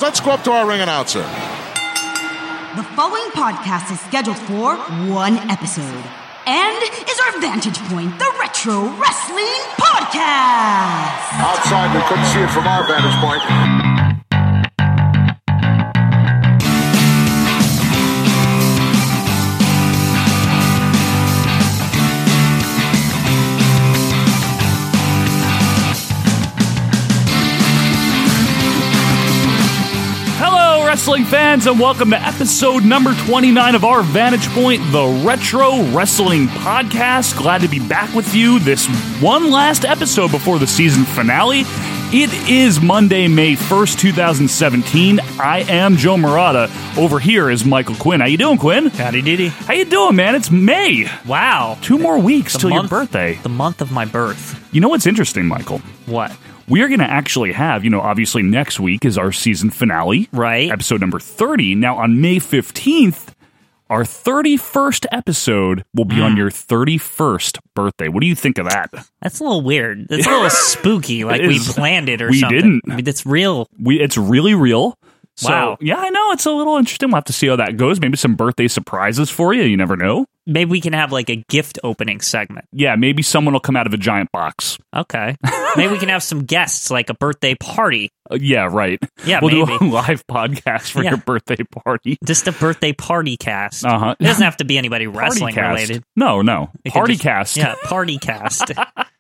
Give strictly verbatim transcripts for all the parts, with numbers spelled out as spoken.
Let's go up to our ring announcer. The following podcast is scheduled for one episode and is our Vantage Point, the Retro Wrestling Podcast. Outside, we couldn't see it from our vantage point. Wrestling fans, and welcome to episode number twenty-nine of our Vantage Point, the Retro Wrestling Podcast. Glad to be back with you this one last episode before the season finale. It is Monday, May first, twenty seventeen. I am Joe Murata. Over here is Michael Quinn. How you doing, Quinn? Howdy doody. How you doing, man? It's May. Wow. Two more weeks The till month, your birthday. The month of my birth. You know what's interesting, Michael? What? We are going to actually have, you know, obviously next week is our season finale. Right. Episode number thirty. Now, on May fifteenth, our thirty-first episode will be mm. on your thirty-first birthday. What do you think of that? That's a little weird. That's a little spooky, like we planned it or we something. We didn't. I mean, it's real. We, it's really real. So, wow. Yeah, I know. It's a little interesting. We'll have to see how that goes. Maybe some birthday surprises for you. You never know. Maybe we can have like a gift opening segment. Yeah, maybe someone will come out of a giant box. Okay. Maybe we can have some guests, like a birthday party. Uh, yeah, right. Yeah, we'll maybe. do a live podcast for yeah. your birthday party. Just a birthday party cast. Uh-huh. It doesn't have to be anybody wrestling cast. related. No, no. It Party just, cast. Yeah, party cast.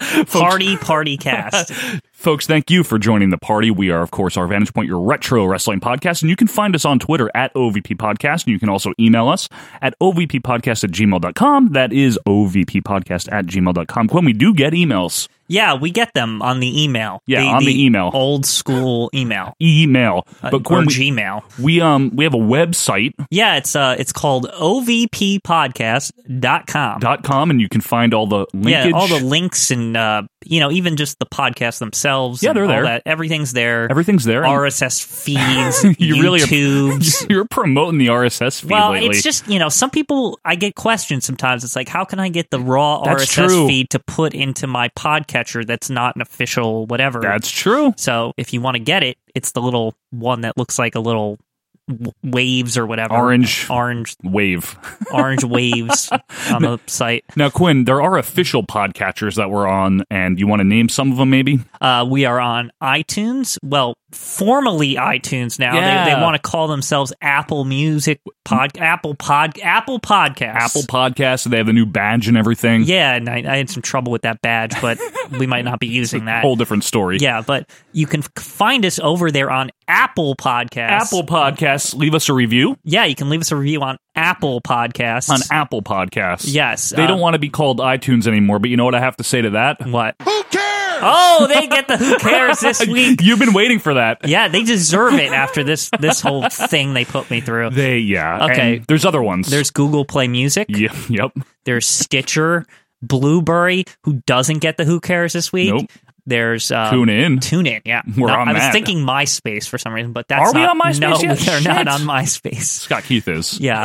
Party, party cast. Folks, thank you for joining the party. We are, of course, our Vantage Point, your retro wrestling podcast, and you can find us on Twitter at O V P Podcast, and you can also email us at O V P podcast at gmail dot com. That is O V P podcast at gmail dot com. When we do get emails. Yeah, we get them on the email. Yeah, the, on the, the email. Old school email. Email. Uh, but or we, Gmail. We um we have a website. Yeah, it's uh it's called O V P podcast dot com. Dot com, and you can find all the linkage. Yeah, all the links and uh you know, even just the podcasts themselves. Yeah, and they're all there. That. Everything's there. Everything's there. R S S feeds, you YouTubes. Really you're promoting the R S S feed well, lately. It's just, you know, some people, I get questions sometimes. It's like, how can I get the raw That's R S S true. feed to put into my podcatcher that's not an official whatever? That's true. So if you want to get it, it's the little one that looks like a little w- waves or whatever. Orange. Orange. Wave. Orange waves on the site. Now, Quinn, there are official podcatchers that we're on, and you want to name some of them, maybe? Uh, we are on iTunes. Well, formerly iTunes now. Yeah. They, they want to call themselves Apple Music Pod, Apple Pod, Apple Podcasts. Apple Podcasts. They have a new badge and everything. Yeah, and I, I had some trouble with that badge, but we might not be using that. Whole different story. Yeah, but you can f- find us over there on Apple Podcasts. Apple Podcasts. Leave us a review. Yeah, you can leave us a review on Apple Podcasts. On Apple Podcasts. Yes. They uh, don't want to be called iTunes anymore, but you know what I have to say to that? What? Who cares? Oh, they get the who cares this week. You've been waiting for that. Yeah, they deserve it after this this whole thing they put me through. They, yeah. Okay. And there's other ones. There's Google Play Music. Yeah, yep. There's Stitcher, Blueberry, who doesn't get the who cares this week. Nope. There's um, Tune in. Tune in, yeah. We're No, on I was that. thinking MySpace for some reason, but that's Are we not, on MySpace No, yet? we are Shit. not on MySpace. Scott Keith is. Yeah.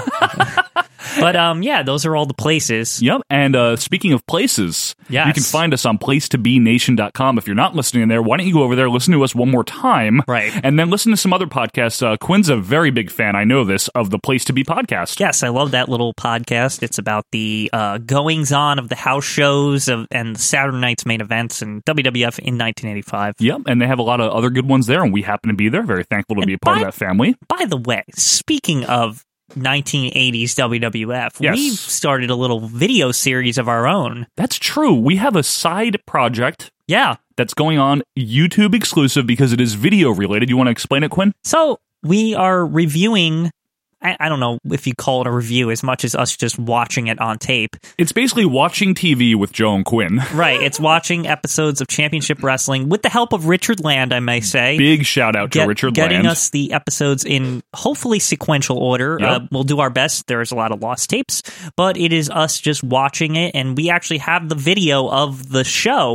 But um, yeah, those are all the places. Yep. And uh, speaking of places, Yes. you can find us on place to be nation dot com. If you're not listening there, why don't you go over there, listen to us one more time, Right. and then listen to some other podcasts. Uh, Quinn's a very big fan, I know this, of the Place to Be podcast. Yes, I love that little podcast. It's about the uh, goings on of the house shows of, and Saturday night's main events and W W F in nineteen eighty-five. Yep, and they have a lot of other good ones there, and we happen to be there. Very thankful to And be a part by- of that family. By the way, speaking of nineteen eighties W W F, Yes. we've started a little video series of our own. That's true. We have a side project Yeah. that's going on, YouTube exclusive, because it is video related. You want to explain it, Quinn? So we are reviewing, I, I don't know if you call it a review as much as us just watching it on tape. It's basically watching T V with Joe and Quinn. Right. It's watching episodes of Championship Wrestling with the help of Richard Land, I may say. Big shout out to Get- Richard getting Land. us the episodes in hopefully sequential order. Yep. Uh, we'll do our best. There's a lot of lost tapes, but it is us just watching it, and we actually have the video of the show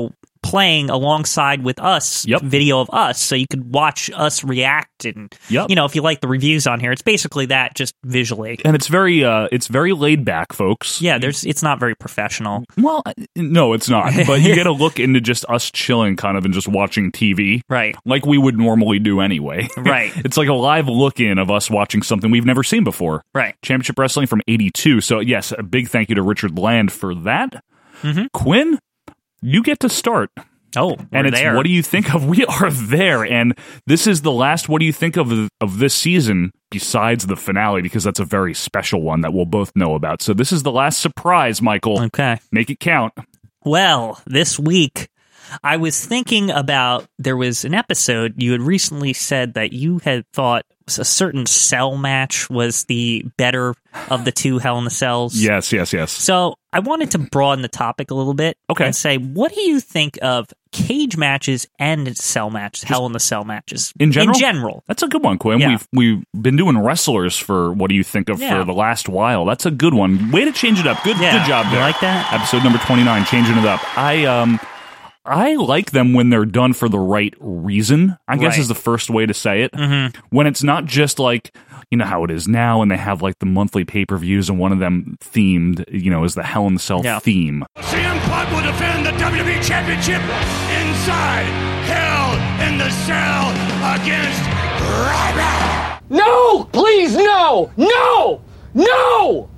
playing alongside with us, Yep. video of us, so you could watch us react. And, Yep. you know, if you like the reviews on here, it's basically that, just visually. And it's very, uh, it's very laid back, folks. Yeah, there's. It's not very professional. Well, no, it's not. But you get a look into just us chilling, kind of, and just watching T V, Right. like we would normally do anyway. Right. It's like a live look in of us watching something we've never seen before. Right. Championship Wrestling from eighty-two. So yes, a big thank you to Richard Land for that. Mm-hmm. Quinn, you get to start. Oh, we're and it's there. what do you think of? We are there, and this is the last. What do you think of of this season? Besides the finale, because that's a very special one that we'll both know about. So this is the last surprise, Michael. Okay, make it count. Well, this week I was thinking about, there was an episode you had recently said that you had thought a certain cell match was the better of the two Hell in the Cells. Yes, yes, yes. So I wanted to broaden the topic a little bit. Okay. And say, what do you think of cage matches and cell matches, Hell in the Cell matches? In general? In general. That's a good one, Quinn. Yeah. We've we've been doing wrestlers for what do you think of Yeah. for the last while. That's a good one. Way to change it up. Good Yeah. good job You there. like that? Episode number twenty-nine, changing it up. I um I like them when they're done for the right reason, I guess Right. is the first way to say it. Mm-hmm. When it's not just like, you know how it is now, and they have like the monthly pay-per-views, and one of them themed, you know, is the Hell in the Cell Yeah. theme. C M Punk will defend the W W E Championship inside Hell in the Cell against Ryback. No! Please, no! No! No!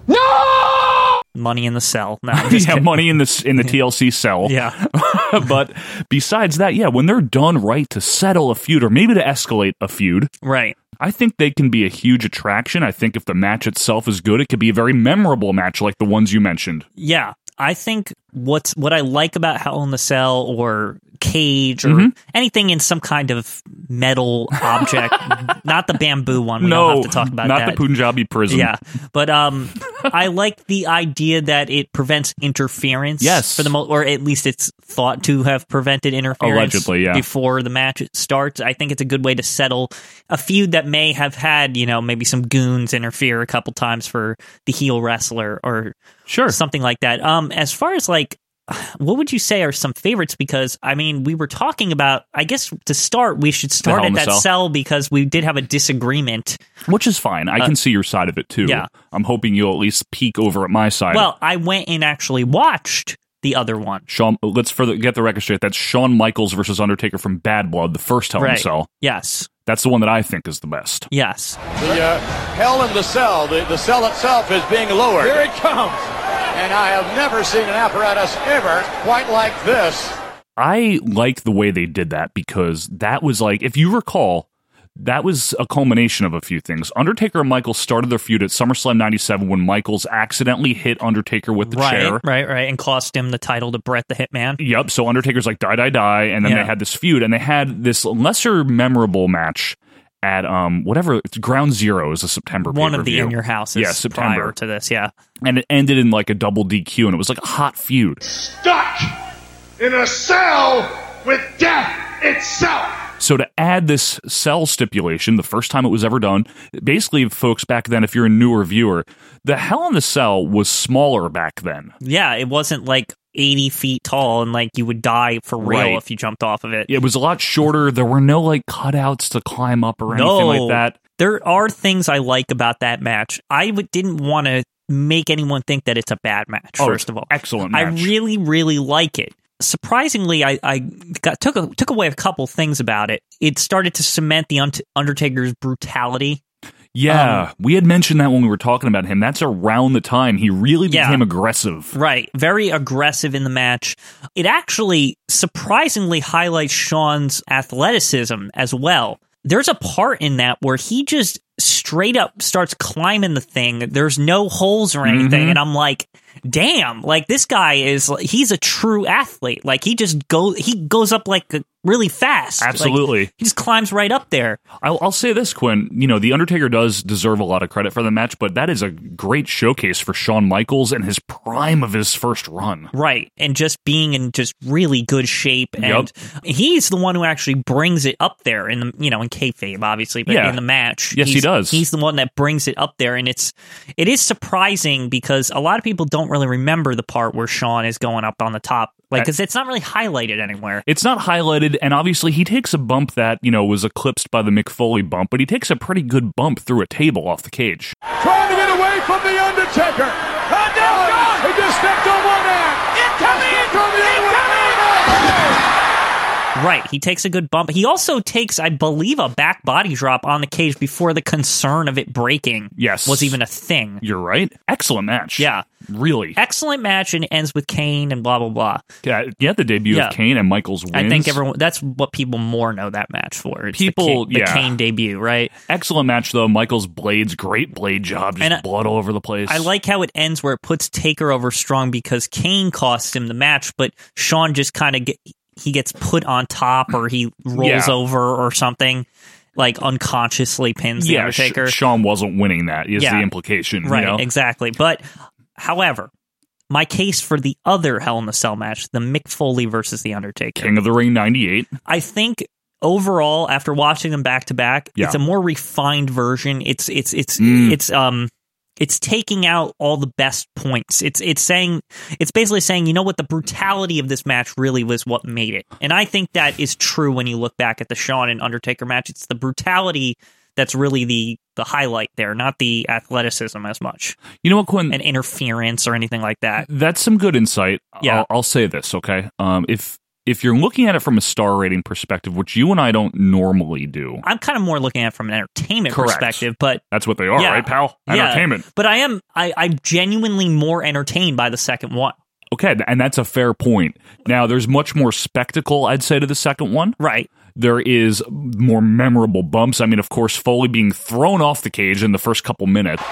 No! Money in the Cell. No, I'm just yeah, kidding. money in the in the T L C cell. Yeah. But besides that, yeah, when they're done right to settle a feud or maybe to escalate a feud, Right. I think they can be a huge attraction. I think if the match itself is good, it could be a very memorable match like the ones you mentioned. Yeah. I think what's what I like about Hell in the Cell or cage or Mm-hmm. anything in some kind of metal object, not the bamboo one. We no, don't have to talk about not that. the Punjabi prison. Yeah, but um, I like the idea that it prevents interference. Yes. for the mo- or at least it's thought to have prevented interference. Allegedly, yeah. Before the match starts, I think it's a good way to settle a feud that may have had, you know, maybe some goons interfere a couple times for the heel wrestler or Sure. something like that. Um, as far as like, what would you say are some favorites? Because, I mean, we were talking about, I guess to start, we should start Hell in at the that Cell. cell because we did have a disagreement. Which is fine. I can see your side of it too. Uh, yeah. I'm hoping you'll at least peek over at my side. Well, I went and actually watched the other one. Shawn, let's further get the record straight. That's Shawn Michaels versus Undertaker from Bad Blood, the first Hell in a Right. Cell. Yes. That's the one that I think is the best. Yes. The uh, Hell in the Cell, the, the cell itself is being lowered. Here it comes! And I have never seen an apparatus ever quite like this. I like the way they did that because that was like, if you recall, that was a culmination of a few things. Undertaker and Michaels started their feud at SummerSlam ninety-seven when Michaels accidentally hit Undertaker with the Right, chair. right, right. And cost him the title to Bret the Hitman. Yep, so Undertaker's like, die, die, die, and then Yeah. they had this feud, and they had this lesser memorable match at um whatever, it's Ground Zero is a September One of the pay-per-view. In Your Houses Yeah, September. prior to this, yeah. And it ended in like a double D Q, and it was like a hot feud. Stuck in a cell with death itself. So to add this cell stipulation, the first time it was ever done, basically, folks, back then, if you're a newer viewer, the Hell in the Cell was smaller back then. Yeah, it wasn't like eighty feet tall and like you would die for real Right. if you jumped off of it. It was a lot shorter. There were no like cutouts to climb up or anything No. like that. There are things I like about that match. I w- didn't want to make anyone think that it's a bad match, Oh, first of all. excellent I match. really, really like it. Surprisingly, I, I got took a, took away a couple things about it. It started to cement the Un- Undertaker's brutality. Yeah, Um, we had mentioned that when we were talking about him. That's around the time he really Yeah. became aggressive. Right. Very aggressive in the match. It actually surprisingly highlights Shawn's athleticism as well. There's a part in that where he just straight up starts climbing the thing. There's no holes or anything. Mhm. And I'm like, damn, like this guy is, he's a true athlete. Like he just go, he goes up like really fast. Like, Absolutely. he just climbs right up there. I'll, I'll say this, Quinn. You know, The Undertaker does deserve a lot of credit for the match, but that is a great showcase for Shawn Michaels and his prime of his first run. Right. And just being in just really good shape. And Yep. he's the one who actually brings it up there in the, you know, in kayfabe, obviously, but Yeah. in the match. Yes, he he's- does. He's the one that brings it up there. And it's, it is surprising because a lot of people don't really remember the part where Shawn is going up on the top Like, because it's not really highlighted anywhere. It's not highlighted, and obviously he takes a bump that, you know, was eclipsed by the Mick Foley bump, but he takes a pretty good bump through a table off the cage. Trying to get away from The Undertaker. Oh, no, he just stepped on one end. Incoming! Incoming! Right, he takes a good bump. He also takes, I believe, a back body drop on the cage before the concern of it breaking yes. was even a thing. You're right. Excellent match. Yeah. Really. Excellent match, and it ends with Kane and blah, blah, blah. Yeah, yeah the debut yeah. of Kane and Michaels wins. I think everyone, that's what people more know that match for. It's people, the, Kane, yeah. the Kane debut, right? Excellent match, though. Michaels' blades, great blade job, just and blood all over the place. I like how it ends where it puts Taker over strong because Kane costs him the match, but Shawn just kind of get, he gets put on top or he rolls yeah. over or something, like unconsciously pins the yeah, Undertaker. Sh- Shawn wasn't winning that, is yeah. the implication. Right, you know? exactly. But, however, my case for the other Hell in a Cell match, the Mick Foley versus The Undertaker. King of the Ring ninety-eight. I think overall, after watching them back to back, Yeah. it's a more refined version. It's it's it's Mm. it's um it's taking out all the best points. It's it's saying it's basically saying, you know what, the brutality of this match really was what made it. And I think that is true when you look back at the Shawn and Undertaker match. It's the brutality that's really the the highlight there, not the athleticism as much. You know what, Quinn? And interference or anything like that. That's some good insight. Yeah. I'll, I'll say this, okay? Um, if if you're looking at it from a star rating perspective, which you and I don't normally do. I'm kind of more looking at it from an entertainment Correct. perspective, but That's what they are, yeah, right, pal? Entertainment. Yeah, but I am I, I'm genuinely more entertained by the second one. Okay, and that's a fair point. Now, there's much more spectacle, I'd say, to the second one. Right. There is more memorable bumps. I mean, of course, Foley being thrown off the cage in the first couple minutes.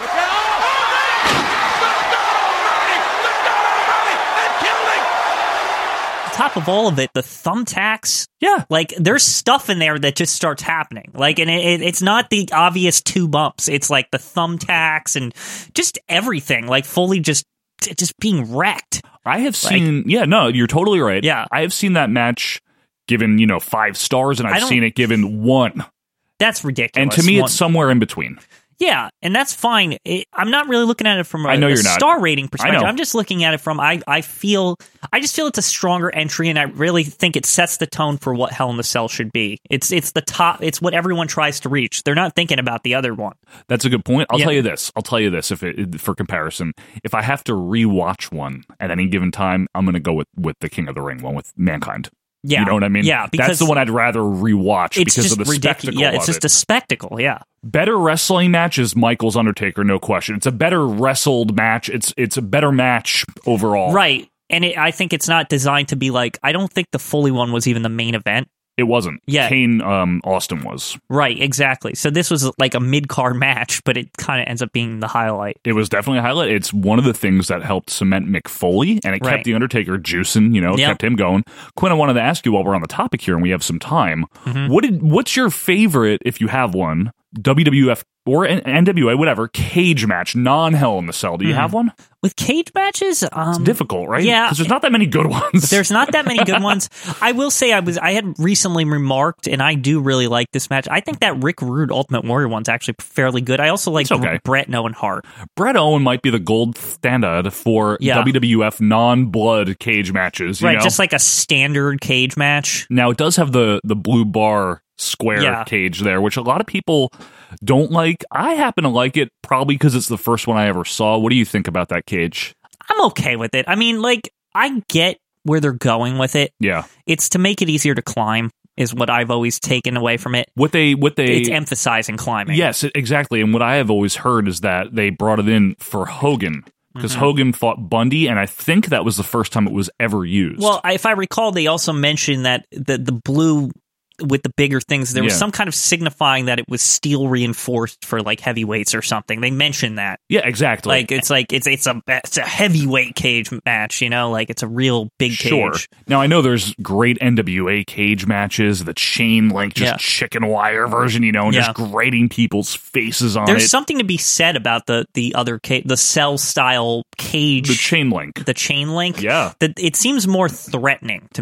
Top of all of it, the thumbtacks. Yeah. Like, there's stuff in there that just starts happening. Like, and it, it, it's not the obvious two bumps. It's like the thumbtacks and just everything. Like, Foley just just being wrecked. I have Like- seen, yeah, no, you're totally right. Yeah. I have seen that match given, you know, five stars, and I I've don't- seen it given one. That's ridiculous. And to me, One- it's somewhere in between. Yeah, and that's fine. It, I'm not really looking at it from a, I know a you're not. star rating perspective. I know. I'm just looking at it from I, I feel I just feel it's a stronger entry, and I really think it sets the tone for what Hell in a Cell should be. It's it's the top. It's what everyone tries to reach. They're not thinking about the other one. That's a good point. I'll Yeah. tell you this. I'll tell you this. If it, for comparison, if I have to rewatch one at any given time, I'm going to go with with the King of the Ring one with Mankind. Yeah, You know what I mean? Yeah, because that's the one I'd rather rewatch it's because just of the ridiculous. spectacle. Yeah, it's of just it. a spectacle. Yeah. Better wrestling match is Michaels Undertaker, no question. It's a better wrestled match. It's it's a better match overall. Right. And it, I think it's not designed to be like, I don't think the Foley one was even the main event. It wasn't. Yeah. Kane um, Austin was. Right, exactly. So this was like a mid-card match, but it kind of ends up being the highlight. It was definitely a highlight. It's one of the things that helped cement Mick Foley, and it Right. kept The Undertaker juicing, you know, it Yep. kept him going. Quinn, I wanted to ask you while we're on the topic here and we have some time, Mm-hmm. what did what's your favorite, if you have one, W W F or N W A, whatever, cage match, non-Hell in the Cell? Do you have one? With cage matches, um, It's difficult, right? yeah. Because there's not that many good ones. there's not that many good ones. I will say I was I had recently remarked, and I do really like this match. I think that Rick Rude Ultimate Warrior one's actually fairly good. I also like It's okay. Bret and Owen Hart. Bret Owen might be the gold standard for Yeah. W W F non-blood cage matches. You Right, know? just like a standard cage match. Now, it does have the, the blue bar square Yeah. cage there, which a lot of people don't like. I happen to like it probably because it's the first one I ever saw. What do you think about that cage? I'm okay with it. I mean, like, I get where they're going with it. Yeah. It's to make it easier to climb, is what I've always taken away from it. What they, what they, It's emphasizing climbing. yes, exactly. And what I have always heard is that they brought it in for Hogan because Mm-hmm. Hogan fought Bundy, and I think that was the first time it was ever used. Well, if I recall, they also mentioned that the the blue with the bigger things, there was Yeah. some kind of signifying that it was steel reinforced for like heavyweights or something. They mentioned that. yeah, exactly. Like it's like it's it's a it's a heavyweight cage match, you know, like it's a real big Sure. cage. Now I know there's great N W A cage matches, the chain link, just Yeah. chicken wire version, you know, and Yeah. just grating people's faces on There's it. something to be said about the the other cage, the cell style cage, the chain link. the chain link. Yeah. That it seems more threatening to me.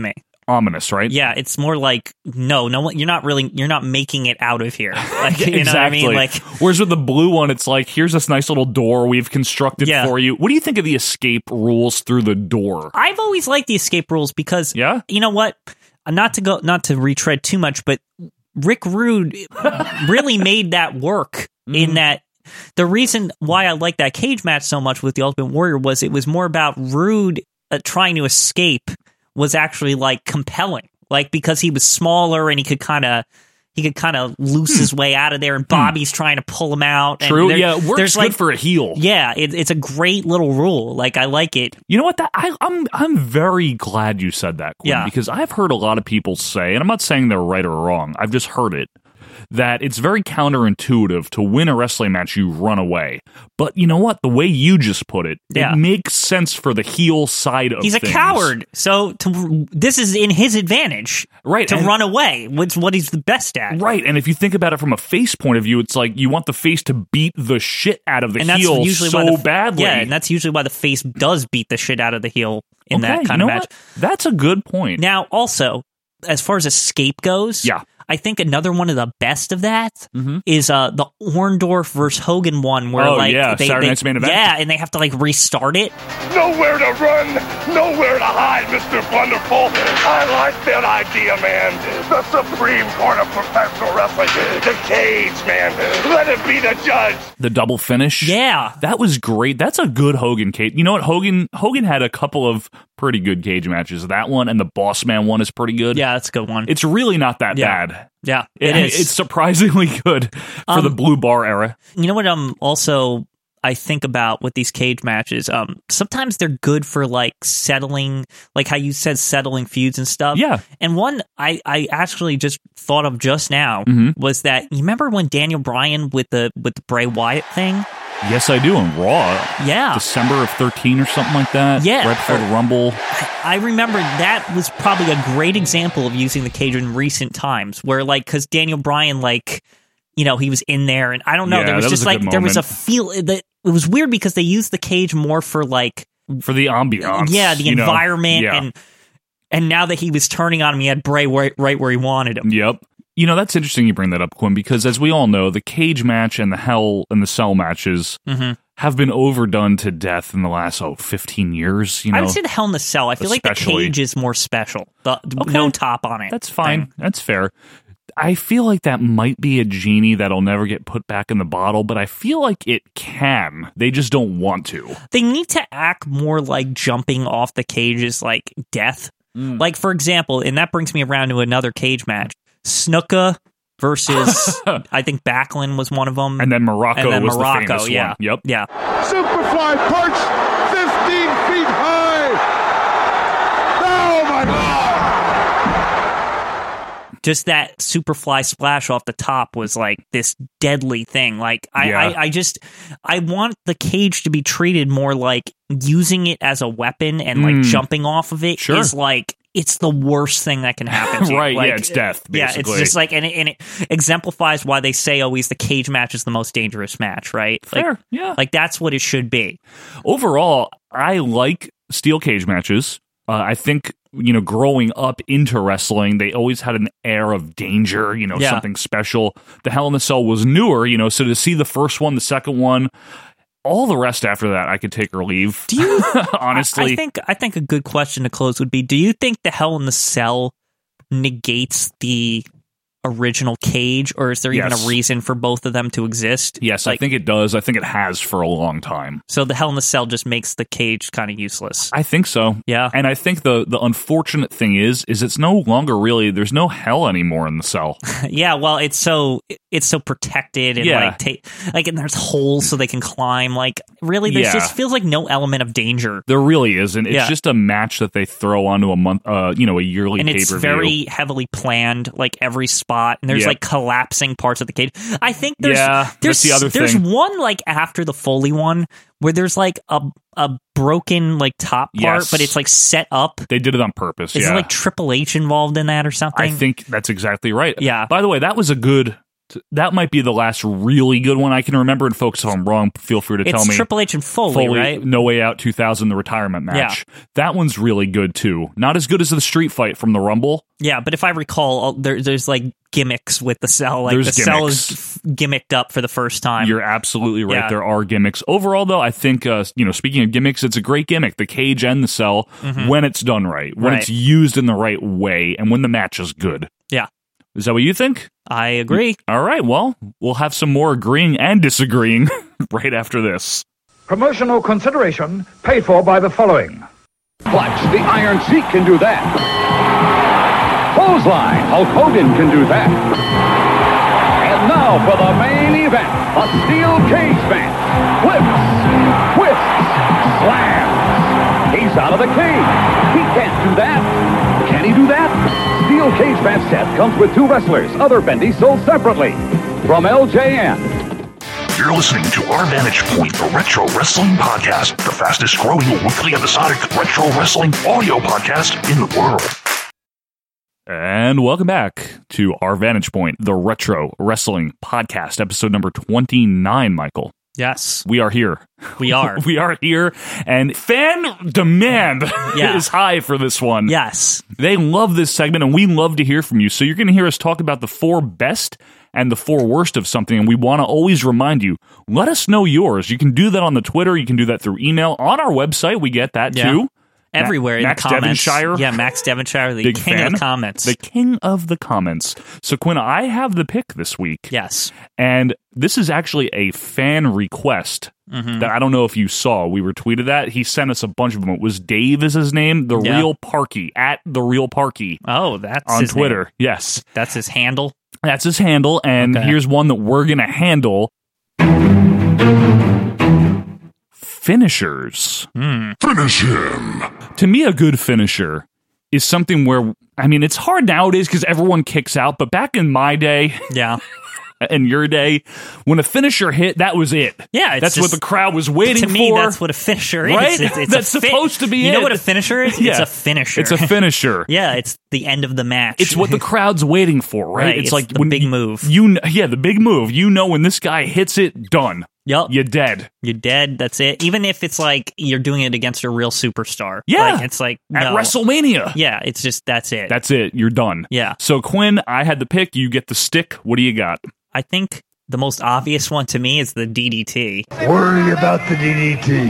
ominous, right? Yeah, it's more like no, no one. You're not really. You're not making it out of here. Like, you exactly. know what I mean? Like, whereas with the blue one, it's like here's this nice little door we've constructed Yeah. for you. What do you think of the escape rules through the door? I've always liked the escape rules because, Yeah? you know what? Not to go, not to retread too much, but Rick Rude really made that work. Mm-hmm. In that, the reason why I like that cage match so much with the Ultimate Warrior was it was more about Rude uh, trying to escape was actually like compelling, like because he was smaller and he could kind of. He could kind of loose his way out of there, and Bobby's trying to pull him out. And True, there- yeah, it works there's good like, for a heel. Yeah, it, it's a great little rule. Like, I like it. You know what? That I, I'm I'm very glad you said that, Quinn, Yeah. because I've heard a lot of people say, and I'm not saying they're right or wrong. I've just heard it. That it's very counterintuitive to win a wrestling match, you run away. But you know what? The way you just put it, Yeah. it makes sense for the heel side of He's a things. coward, so to, this is in his advantage, Right, To and- run away, which is what he's the best at, Right, and if you think about it from a face point of view, it's like you want the face to beat the shit out of the And that's heel usually so why the, badly. Yeah, and that's usually why the face does beat the shit out of the heel in Okay, that kind you of know match. what? That's a good point. Now, also, as far as escape goes, Yeah. I think another one of the best of that is uh, the Orndorff versus Hogan one, where Oh, like yeah, they, Saturday they- Night's Main Event. yeah, and they have to like restart it. Nowhere to run, nowhere to hide, Mister Wonderful. I like that idea, man. The supreme court of professional wrestling, the cage, man. Let it be the judge. The double finish. Yeah. That was great. That's a good Hogan cage. You know what? Hogan Hogan had a couple of pretty good cage matches. That one and the Boss Man one is pretty good. Yeah, that's a good one. It's really not that Yeah. bad. Yeah, it It- is. It's surprisingly good for the Um, Blue Bar era. You know what? Um, also, I think about with these cage matches. Um, sometimes they're good for like settling, like how you said, settling feuds and stuff. Yeah. And one I, I actually just thought of just now Mm-hmm. was that you remember when Daniel Bryan with the with the Bray Wyatt thing? Yes, I do. On Raw. Yeah. December of thirteen or something like that. Yeah. Right before the Rumble. I remember that was probably a great example of using the cage in recent times, where like because Daniel Bryan like. You know, he was in there, and I don't know. Yeah, there was that was just a like good there was a moment. feel that it was weird because they used the cage more for like For the ambiance. yeah, the you know? environment, Yeah. and and now that he was turning on him, he had Bray right, right where he wanted him. Yep. You know, that's interesting you bring that up, Quinn, because as we all know, the cage match and the Hell in the Cell matches Mm-hmm. have been overdone to death in the last, oh, fifteen years. You know, I would say the Hell in the Cell. I feel like the Especially- cage is more special. The Okay. no top on it. That's fine. thing. That's fair. I feel like that might be a genie that'll never get put back in the bottle, but I feel like it can. They just don't want to. They need to act more like jumping off the cage is like death. Mm. Like for example, and that brings me around to another cage match: Snuka versus I think Backlund was one of them, And then Morocco and then was Morocco, the famous yeah, one. Yep. yeah. Superfly perch, fifteen feet high. Oh my God! Just that Superfly splash off the top was like this deadly thing. Like I, Yeah. I, I just I want the cage to be treated more like using it as a weapon and like Mm. jumping off of it Sure. is like it's the worst thing that can happen to you. Right, yeah, Like, it's death, Yeah, basically. it's just like and it, and it exemplifies why they say always the cage match is the most dangerous match, right? Fair, Like, yeah. Like that's what it should be. Overall, I like steel cage matches. Uh, I think, you know, growing up into wrestling, they always had an air of danger, you know, Yeah. something special. The Hell in the Cell was newer, you know, so to see the first one, the second one, all the rest after that, I could take or leave. Do you honestly? I think I think a good question to close would be: do you think the Hell in the Cell negates the original cage, or is there even Yes. a reason for both of them to exist? Yes, I Like, think it does. I think it has for a long time. so. The Hell in the Cell just makes the cage kind of useless. I think so. Yeah. And I think the the unfortunate thing is is it's no longer really there's no hell anymore in the cell. Yeah, well, it's so it's so protected and Yeah. like ta- like and there's holes so they can climb. Like really, there Yeah. just feels like no element of danger. There really isn't. It's Yeah. just a match that they throw onto a month uh you know, a yearly And pay-per-view. it's very heavily planned, like every spot, and there's Yep. like collapsing parts of the cage. I think there's Yeah, that's there's the other there's thing. one like after the Foley one where there's like a a broken like top part, Yes. but it's like set up. They did it on purpose. Is yeah. it like Triple H involved in that or something? I think that's exactly right. Yeah. By the way, that was a good That might be the last really good one I can remember. And folks, if I'm wrong, feel free to it's tell me. It's Triple H and Foley, Foley, right? No Way Out two thousand, the retirement match. Yeah. That one's really good too. Not as good as the street fight from the Rumble. Yeah, but if I recall, there, there's like gimmicks with the cell. Like There's the cell gimmicks. is gimmicked up for the first time. You're absolutely right. Yeah. There are gimmicks. Overall, though, I think, uh, you know, speaking of gimmicks, it's a great gimmick. The cage and the cell, Mhm. when it's done right, when Right. it's used in the right way, and when the match is good. Yeah. Is that what you think? I agree. All right. Well, we'll have some more agreeing and disagreeing right after this. Promotional consideration paid for by the following. Clutch, the Iron Sheik can do that. Clothesline, Hulk Hogan can do that. And now for the main event, a steel cage match. Flips, twists, slams. He's out of the cage. He can't do that. Can he do that? Steel cage match set comes with two wrestlers, other bendies sold separately. From L J N. You're listening to Our Vantage Point, the Retro Wrestling Podcast, the fastest growing weekly episodic retro wrestling audio podcast in the world. And welcome back to Our Vantage Point, the Retro Wrestling Podcast, episode number twenty-nine, Michael. Yes. We are here. We are. we are here, and fan demand Yeah. is high for this one. Yes. They love this segment, and we love to hear from you. So you're going to hear us talk about the four best and the four worst of something, and we want to always remind you, let us know yours. You can do that on the Twitter. You can do that through email. On our website, we get that, Yeah. too. Everywhere Max in the comments. Devonshire. Yeah, Max Devonshire, the Big king fan. of the comments. The king of the comments. So, Quinn, I have the pick this week. Yes. And this is actually a fan request Mhm. that I don't know if you saw. We retweeted that. He sent us a bunch of them. It was Dave is his name, the Yeah. real Parky, at the real Parky. Oh, that's on his Twitter. name. Yes. That's his handle. That's his handle. And Okay. here's one that we're going to handle. Finishers. Finish him. To me, a good finisher is something where, I mean, it's hard nowadays because everyone kicks out, but back in my day, Yeah. in your day, when a finisher hit, that was it. Yeah, it's that's just- what the crowd was waiting To me, for. that's what a finisher is. Right? It's, it's That's a fi- supposed to be You it. know what a finisher is? It's Yeah. a finisher. It's a finisher. Yeah, it's the end of the match. It's what the crowd's waiting for, right? Right, it's like the when big you- move. You, kn- yeah, the big move. You know when this guy hits it, done. Yup. You're dead. You're dead. That's it. Even if it's like you're doing it against a real superstar. Yeah. Like, it's like At no. WrestleMania. Yeah, it's just that's it. That's it. You're done. Yeah. So Quinn, I had the pick. You get the stick. What do you got? I think the most obvious one to me is the D D T. Worry about the D D T.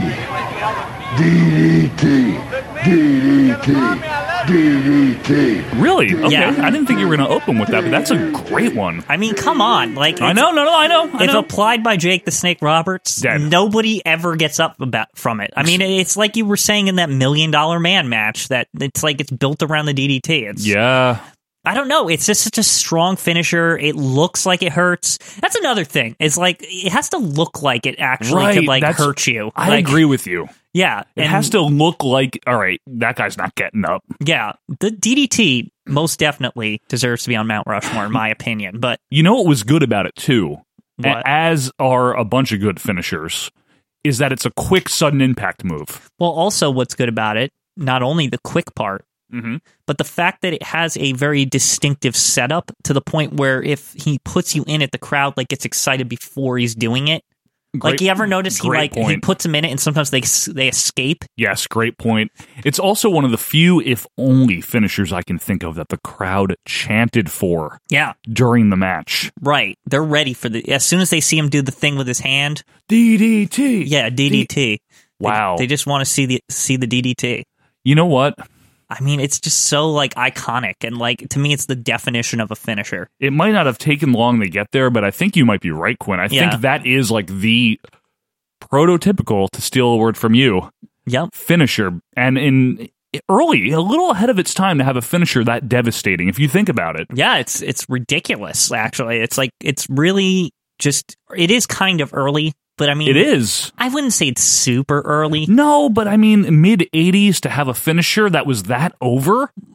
D D T. D D T. D D T. Really? Okay. Yeah. I didn't think you were going to open with that, but that's a great one. I mean, come on. Like I it's- know, no, no, I know. I If know. applied by Jake the Snake Roberts, Dead. nobody ever gets up about from it. I mean, it's like you were saying in that Million Dollar Man match that it's like it's built around the D D T. It's Yeah. I don't know. It's just such a strong finisher. It looks like it hurts. That's another thing. It's like it has to look like it actually Right, could like that's- hurt you. I Like, agree with you. Yeah, It and- has to look like, all right, that guy's not getting up. Yeah, the D D T most definitely deserves to be on Mount Rushmore, in my opinion. But You know what was good about it, too? What? A- As are a bunch of good finishers, is that it's a quick, sudden impact move. well, also what's good about it, not only the quick part, Mm-hmm. but the fact that it has a very distinctive setup to the point where if he puts you in it, the crowd like gets excited before he's doing it. like Great- you ever notice he great like he point. puts them in it and sometimes they s- they escape. Yes, great point. It's also one of the few, if only, finishers I can think of that the crowd chanted for Yeah, during the match. right. They're ready for the as soon as they see him do the thing with his hand. D D T. Yeah, D D T. Wow. They, they just want to see the see the D D T. You know what? I mean, it's just so like iconic and like to me, it's the definition of a finisher. It might not have taken long to get there, but I think you might be right, Quinn. I Yeah. think that is like the prototypical, to steal a word from you, Yep. finisher. And in early, a little ahead of its time to have a finisher that devastating, if you think about it. Yeah, it's it's ridiculous. Actually, it's like it's really just it is kind of early, but I mean, It is. I wouldn't say it's super early. No, but I mean, mid eighties to have a finisher that was that over?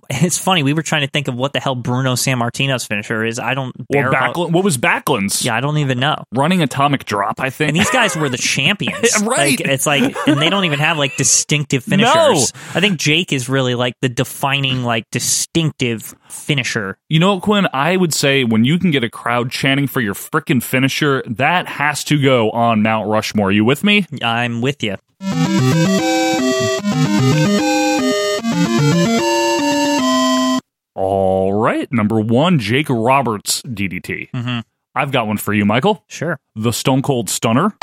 It's funny. We were trying to think of what the hell Bruno Sammartino's finisher is. I don't. Or Backlund. What was Backlund's? Yeah, I don't even know. Running atomic drop, I think. And these guys were the champions. Right. Like, it's like, and they don't even have like distinctive finishers. No. I think Jake is really like the defining, like distinctive finisher. You know what, Quinn? I would say when you can get a crowd chanting for your frickin' finisher, that has to go on Mount Rushmore. You with me? I'm with you. All right. Number one, Jake Roberts D D T. Mm-hmm. I've got one for you, Michael. Sure. The Stone Cold Stunner.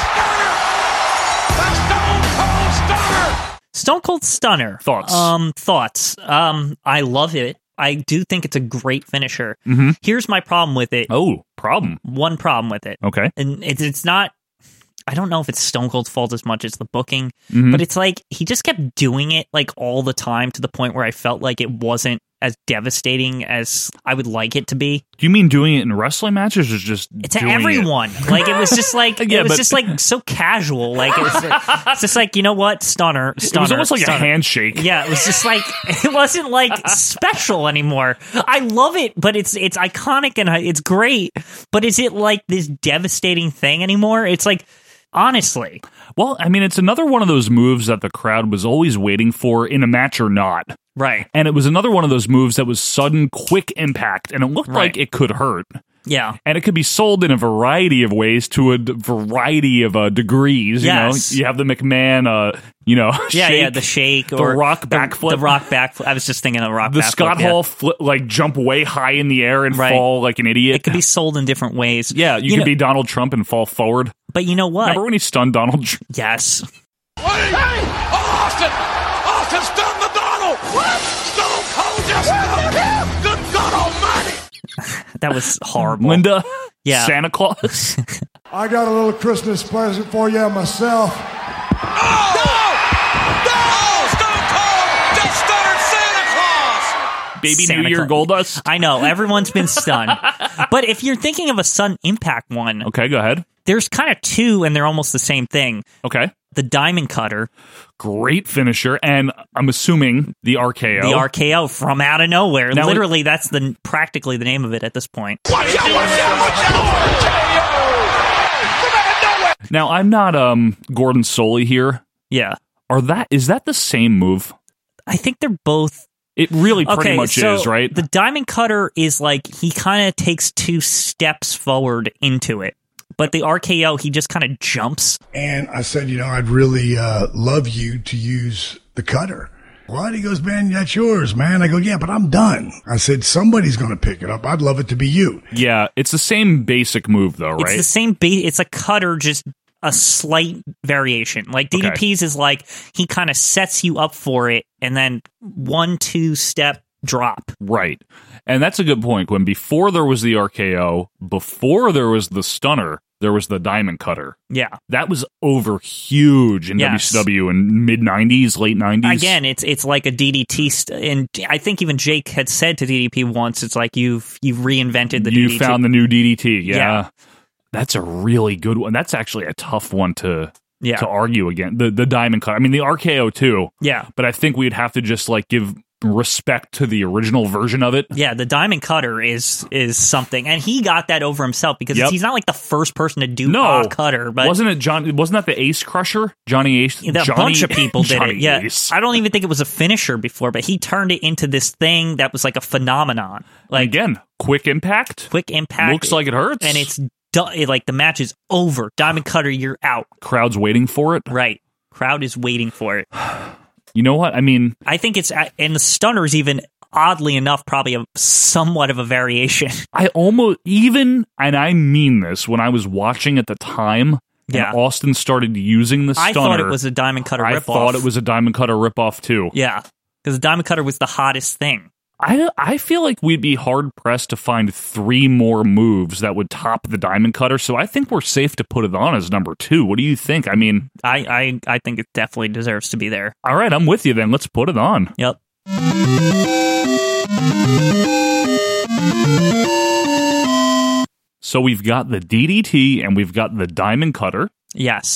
Stone Cold Stunner. Thoughts? Um, thoughts. Um, I love it. I do think it's a great finisher. Mm-hmm. Here's my problem with it. Oh, problem. One problem with it. Okay. And it's it's not. I don't know if it's Stone Cold's fault as much as the booking, mm-hmm. but it's like he just kept doing it like all the time to the point where I felt like it wasn't as devastating as I would like it to be. Do you mean doing it in wrestling matches or just to everyone? It? Like it was just like yeah, it was but... just like so casual. Like it was, it's just like, you know what, stunner, stunner. It was almost like stunner. a handshake. Yeah, it was just like it wasn't like special anymore. I love it, but it's it's iconic and it's great. But is it like this devastating thing anymore? It's like. Honestly. Well, I mean, it's another one of those moves that the crowd was always waiting for in a match or not. Right. And it was another one of those moves that was sudden, quick impact, and it looked right. like it could hurt. Yeah. And it could be sold in a variety of ways to a d- variety of uh, degrees. Yes. You know, you have the McMahon, uh, you know, yeah, shake, yeah, the shake, the or rock backflip, the, the rock backflip. I was just thinking of rock the backflip. Scott yeah. Hall flip, like jump way high in the air and right. fall like an idiot. It could be sold in different ways. Yeah, you, you could know, be Donald Trump and fall forward. But you know what? Remember when he stunned Donald Trump? Yes. Hey, Austin! Austin stunned the Donald! What? Stone Cold just stunned him! Good God Almighty! That was horrible. Linda? Yeah. Santa Claus? I got a little Christmas present for you myself. Oh! No! No! Stone Cold just stunned Santa Claus! Baby Santa New Year Claus. Goldust? I know, everyone's been stunned. But if you're thinking of a sudden impact one... Okay, go ahead. There's kind of two, and they're almost the same thing. Okay. The Diamond Cutter. Great finisher, and I'm assuming the R K O. The R K O from out of nowhere. Now Literally, it, that's the practically the name of it at this point. Watch out, watch out, watch out! R K O! Come out of nowhere! Now, I'm not um Gordon Soley here. Yeah. Are that is that the same move? I think they're both... It really pretty okay, much so is, right? The Diamond Cutter is like, he kind of takes two steps forward into it. But the R K O, he just kind of jumps. And I said, you know, I'd really uh, love you to use the cutter. What? He goes, man, that's yours, man. I go, yeah, but I'm done. I said, somebody's going to pick it up. I'd love it to be you. Yeah, it's the same basic move, though, right? It's the same base. It's a cutter, just a slight variation. Like D D P's okay. is like, he kind of sets you up for it, and then one, two step drop. Right. And that's a good point, Quinn. Before there was the R K O, before there was the stunner, there was the Diamond Cutter. Yeah. That was over huge in yes. W C W in mid nineties, late nineties. Again, it's it's like a D D T, st- and I think even Jake had said to D D P once, it's like you've you've reinvented the you D D T. You found the new D D T, yeah. yeah. That's a really good one. That's actually a tough one to yeah. to argue again. The the Diamond Cutter. I mean, the R K O too. Yeah. But I think we'd have to just like give respect to the original version of it. Yeah, the Diamond Cutter is is something, and he got that over himself because yep. he's not like the first person to do no. a cutter. But wasn't it John? Wasn't that the Ace Crusher? Johnny Ace. Yeah, a Johnny, bunch of people did Johnny it. Yeah, Ace. I don't even think it was a finisher before, but he turned it into this thing that was like a phenomenon. Like again, quick impact. Quick impact. Looks like it hurts, and it's it, like the match is over. Diamond Cutter, you're out. Crowd's waiting for it. Right, crowd is waiting for it. You know what? I mean, I think it's, and the stunner's even, oddly enough, probably a somewhat of a variation. I almost, even, and I mean this, when I was watching at the time, yeah. and Austin started using the stunner. I thought it was a Diamond Cutter ripoff. I thought it was a Diamond Cutter ripoff, too. Yeah, because the Diamond Cutter was the hottest thing. I, I feel like we'd be hard-pressed to find three more moves that would top the Diamond Cutter, so I think we're safe to put it on as number two. What do you think? I mean... I, I, I think it definitely deserves to be there. All right, I'm with you then. Let's put it on. Yep. So we've got the D D T and we've got the Diamond Cutter. Yes.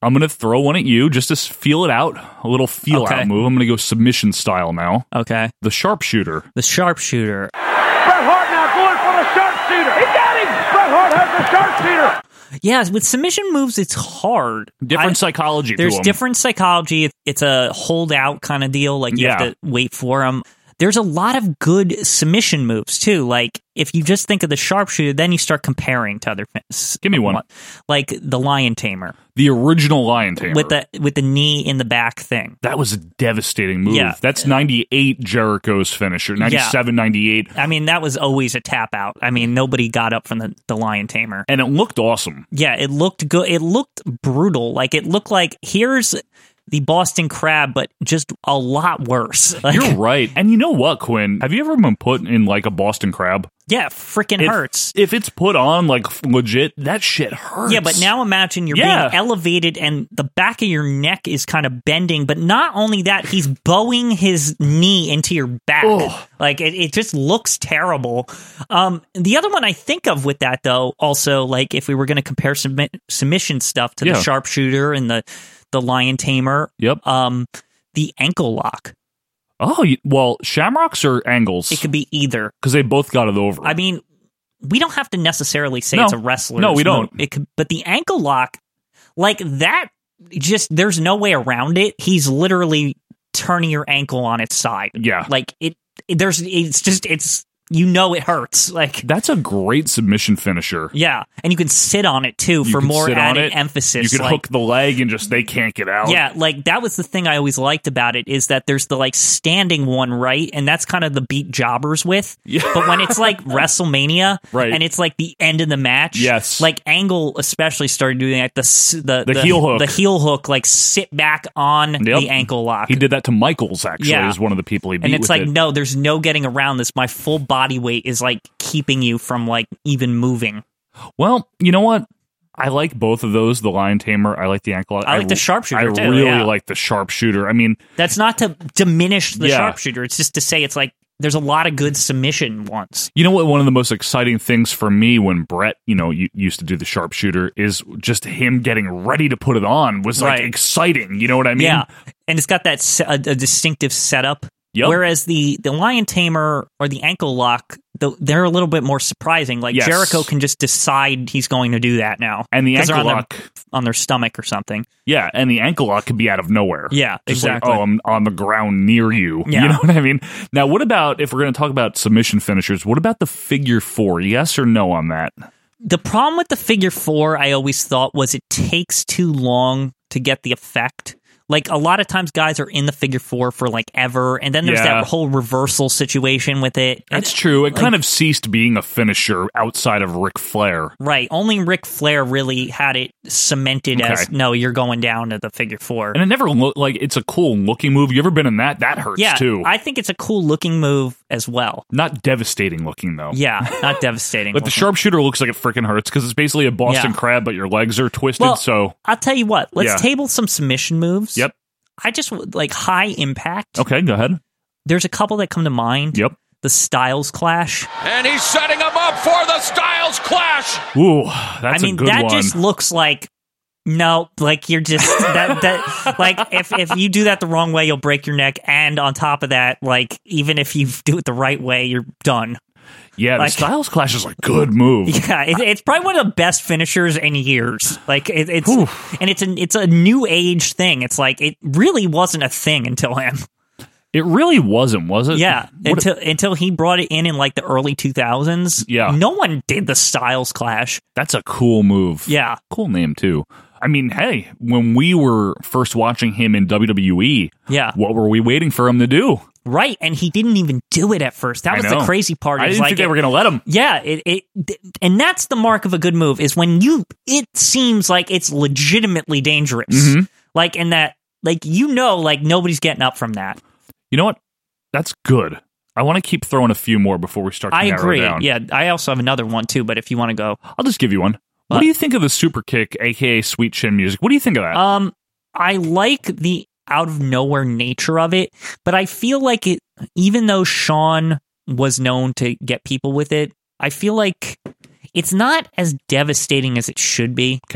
I'm going to throw one at you just to feel it out. A little feel Okay. out move. I'm going to go submission style now. Okay. The sharpshooter. The sharpshooter. Bret Hart now going for the sharpshooter. He got him. Bret Hart has the sharpshooter. Yeah, with submission moves, it's hard. Different I- psychology to There's them. different psychology. It's a holdout kind of deal. Like you Yeah. have to wait for them. There's a lot of good submission moves too. Like if you just think of the sharpshooter, then you start comparing to other things. Give me one. Like the Lion Tamer The original Lion Tamer. with the with the knee in the back thing. That was a devastating move. Yeah. That's ninety-eight Jericho's finisher. ninety-seven, ninety-eight. I mean, that was always a tap out. I mean, nobody got up from the, the Lion Tamer. And it looked awesome. Yeah, it looked good. It looked brutal. Like it looked like here's the Boston Crab, but just a lot worse. Like, You're right. And you know what, Quinn? Have you ever been put in like a Boston Crab? yeah, freaking If- hurts. If it's put on like f- legit, that shit hurts. Yeah, but now imagine you're Yeah. being elevated and the back of your neck is kind of bending, but not only that, he's bowing his knee into your back. Ugh. Like, it, it just looks terrible. Um, the other one I think of with that, though, also, like, if we were going to compare submi- submission stuff to Yeah. the sharpshooter and the, the Lion Tamer, Yep. um, the ankle lock. Oh, you- well, shamrocks or angles? It could be either. Because they both got it over. I mean, we don't have to necessarily say No. it's a wrestler. No, we don't. It could, but the ankle lock, like that, just there's no way around it. He's literally turning your ankle on its side. Yeah. like it. it there's. It's just. It's. You know it hurts. Like That's a great submission finisher. yeah, and you can sit on it too You for can more sit on added it. emphasis. You can like, hook the leg and just they can't get out. Yeah, like that was the thing I always liked about it is that there's the like standing one, right? And that's kind of the beat jobbers with. Yeah. But when it's like WrestleMania, Right. and it's like the end of the match, Yes. like Angle especially started doing like the s- the, The heel hook. the heel hook, like sit back on Yep. the ankle lock. He did that to Michaels, actually, Yeah. is one of the people he beat and it's with like, it. no, there's no getting around this. My full body weight is like keeping you from like even moving. Well, you know what? I like both of those, the Lion Tamer. I like the ankle lock. I like the sharpshooter, I too, really yeah. like the sharpshooter. I mean, That's not to diminish the Yeah. sharpshooter. It's just to say it's like there's a lot of good submission ones. you know what? One of the most exciting things for me when Brett, you know, u- used to do the sharpshooter is just him getting ready to put it on was like Right. exciting. You know what I mean? Yeah, and it's got that se- a, a distinctive setup. Yep. Whereas the the Lion Tamer or the ankle lock, the, they're a little bit more surprising. Like Yes. Jericho can just decide he's going to do that now, And the 'Cause they're ankle on lock, their, on their stomach or something. yeah, and the ankle lock could be out of nowhere. Yeah, Just exactly. like, oh, I'm on the ground near you. Yeah. You know what I mean? Now, what about, if we're going to talk about submission finishers, what about the figure four? Yes or no on that? The problem with the figure four, I always thought, was it takes too long to get the effect. Like, a lot of times guys are in the figure four for, like, ever, and then there's Yeah. that whole reversal situation with it. That's And- true. It like- kind of ceased being a finisher outside of Ric Flair. Right. Only Ric Flair really had it cemented Okay. as, no, you're going down to the figure four. And it never looked like it's a cool looking move. You ever been in that? That hurts yeah, too. I think it's a cool looking move as well. Not devastating looking though. Yeah, not devastating. But the looking. sharpshooter looks like it freaking hurts because it's basically a Boston Yeah. Crab, but your legs are twisted. Well, so I'll tell you what, let's Yeah. table some submission moves. Yep. I just would- like high impact. Okay, go ahead. There's a couple that come to mind. Yep. The Styles Clash. And he's setting him up for the Styles Clash. Ooh, that's I mean, a good that one. just looks like no, like you're just that that like if if you do that the wrong way, you'll break your neck, and on top of that, like even if you do it the right way, you're done. yeah, like- the Styles Clash is a good move. Yeah, it, it's probably one of the best finishers in years. Like it, it's Oof. and it's a it's a new age thing. It's like it really wasn't a thing until him. It really wasn't, was it? Yeah, What- until until he brought it in in like the early two thousands. Yeah. no one did the Styles Clash. that's a cool move. Yeah. Cool name too. I mean, hey, when we were first watching him in W W E, Yeah. what were we waiting for him to do? Right, and he didn't even do it at first. That I was know. the crazy part. I It was didn't like think they it- were going to let him. Yeah, it, it and that's the mark of a good move is when you it seems like it's legitimately dangerous. Mhm. Like in that, like you know, like nobody's getting up from that. You know what? That's good. I want to keep throwing a few more before we start to I narrow agree. down. Yeah, I also have another one too. But if you want to go, I'll just give you one. What, What? do you think of the super kick, aka sweet chin music? What do you think of that? um, I like the out of nowhere nature of it, but I feel like it. Even though Sean was known to get people with it, I feel like it's not as devastating as it should be. okay.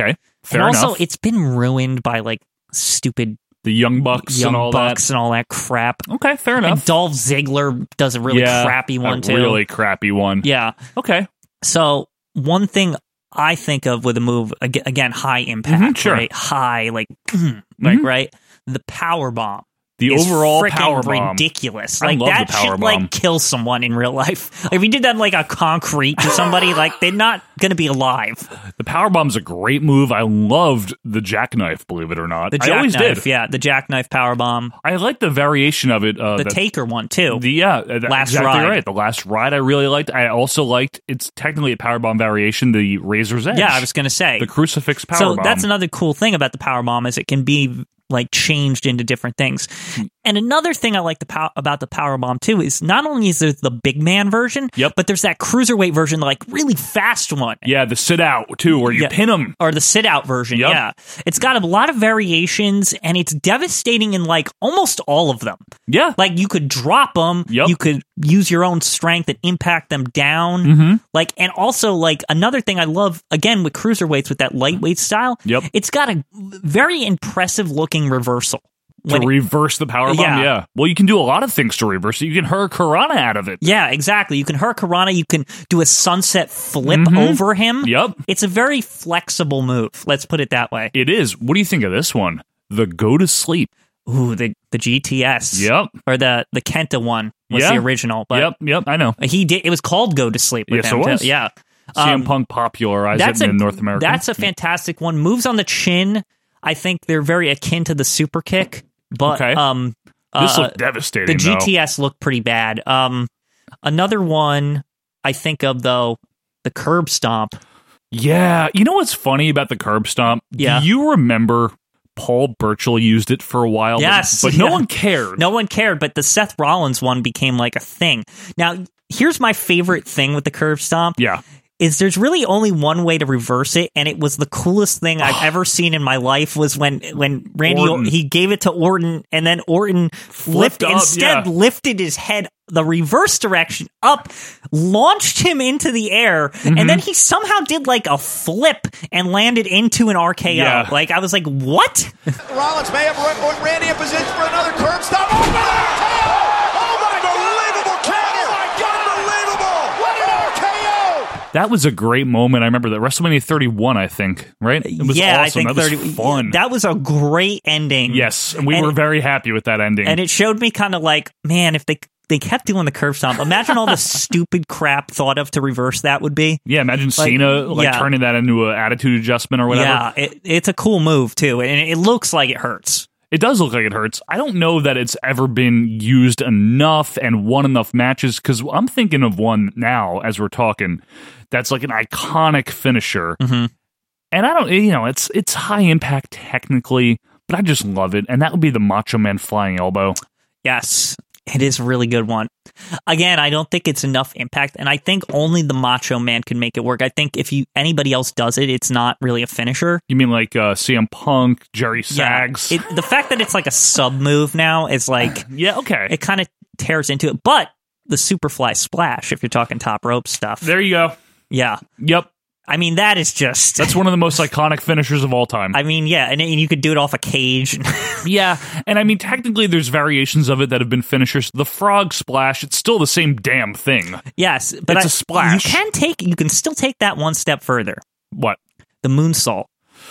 Fair and also, enough. it's been ruined by like stupid the Young Bucks young and all Bucks that. and all that crap. Okay, fair enough. And Dolph Ziggler does a really yeah, crappy one a too. Really crappy one. Yeah. Okay. So one thing I think of with a move ag- again, high impact, mm-hmm, sure. right? High, like, like mm-hmm. right. The power bomb. The is overall freaking power bomb. ridiculous. I Like love that the power should bomb. like kill someone in real life. Like, if you did that like a concrete to somebody, like they're not gonna be alive. The power bomb's a great move. I loved the jackknife, believe it or not. The I always jackknife, did. yeah, the jackknife power bomb. I like the variation of it. Uh, The that- Taker one too. The yeah, that's Last exactly Ride. right. The last ride I really liked. I also liked it's technically a powerbomb variation, the Razor's Edge. Yeah, I was gonna say the crucifix powerbomb. So that's another cool thing about the power bomb is it can be like changed into different things. And another thing I like the pow- about the power bomb too is not only is there the big man version, Yep. but there's that cruiserweight version, like really fast one. Yeah, the sit out too, where you Yeah. pin them. Or the sit out version, Yep. yeah. It's got a lot of variations and it's devastating in like almost all of them. Yeah. Like you could drop them, Yep. you could use your own strength and impact them down. Mm-hmm. Like, and also like another thing I love again with cruiserweights with that lightweight style. Yep. It's got a very impressive looking reversal. To When it- reverse the powerbomb, Yeah. yeah. Well, you can do a lot of things to reverse it. You can Hurricanrana out of it. Yeah, exactly. You can Hurricanrana, you can do a sunset flip Mhm. over him. Yep. It's a very flexible move. Let's put it that way. It is. What do you think of this one? The go to sleep. Ooh, the the G T S. Yep. Or the the Kenta one was Yeah. the original. But Yep, yep, I know. He did. It was called Go to Sleep. With Yes, him it was. Too. Yeah. C M Um, Punk popularized it a, in North America. That's a fantastic one. Moves on the chin. I think they're very akin to the super kick. But Okay. um, This uh, looked devastating, The G T S looked pretty bad. Um, another one I think of though, the curb stomp. Yeah, you know what's funny about the curb stomp? Yeah. Do you remember Paul Burchill used it for a while? Yes, but, but no yeah. one cared. No one cared, but the Seth Rollins one became like a thing. Now, here's my favorite thing with the curb stomp. Yeah. Is there's really only one way to reverse it, and it was the coolest thing I've ever seen in my life. Was when when Randy Orton. he gave it to Orton, and then Orton Flipped lifted up, instead yeah. lifted his head the reverse direction up, launched him into the air, Mm-hmm. and then he somehow did like a flip and landed into an R K O. Yeah. Like I was like, what? Rollins may have put Randy in position for another curb stop. Oh, my R K O! Oh, my unbelievable counter! Oh, my God, unbelievable! What an R K O! That was a great moment. I remember that WrestleMania thirty-one, I think, right? It was yeah, awesome. I think that was thirty. fun. That was a great ending. yes, and we And- were very happy with that ending. And it showed me kind of like, man, if they they kept doing the curb stomp, imagine all the stupid crap thought of to reverse that would be. yeah, imagine like, Cena like yeah. turning that into an attitude adjustment or whatever. Yeah, it, it's a cool move too, and it looks like it hurts. It does look like it hurts. I don't know that it's ever been used enough and won enough matches, because I'm thinking of one now as we're talking that's like an iconic finisher. Mm-hmm. And I don't, you know, it's it's high impact technically, but I just love it. And that would be the Macho Man Flying Elbow. Yes, it is a really good one. Again, I don't think it's enough impact, and I think only the Macho Man can make it work. I think if you anybody else does it, it's not really a finisher. You mean like uh, C M Punk, Jerry Sags? Yeah, it, the fact that it's like a sub move now is like, yeah, okay. it kind of tears into it. But the Superfly Splash, if you're talking top rope stuff, There you go. yeah, Yep. I mean that is just That's one of the most iconic finishers of all time. I mean, yeah, and, and you could do it off a cage. Yeah, and I mean, technically, there's variations of it that have been finishers. The frog splash, it's still the same damn thing. Yes, but It's a a splash. You can take, you can still take that one step further. What? The moonsault,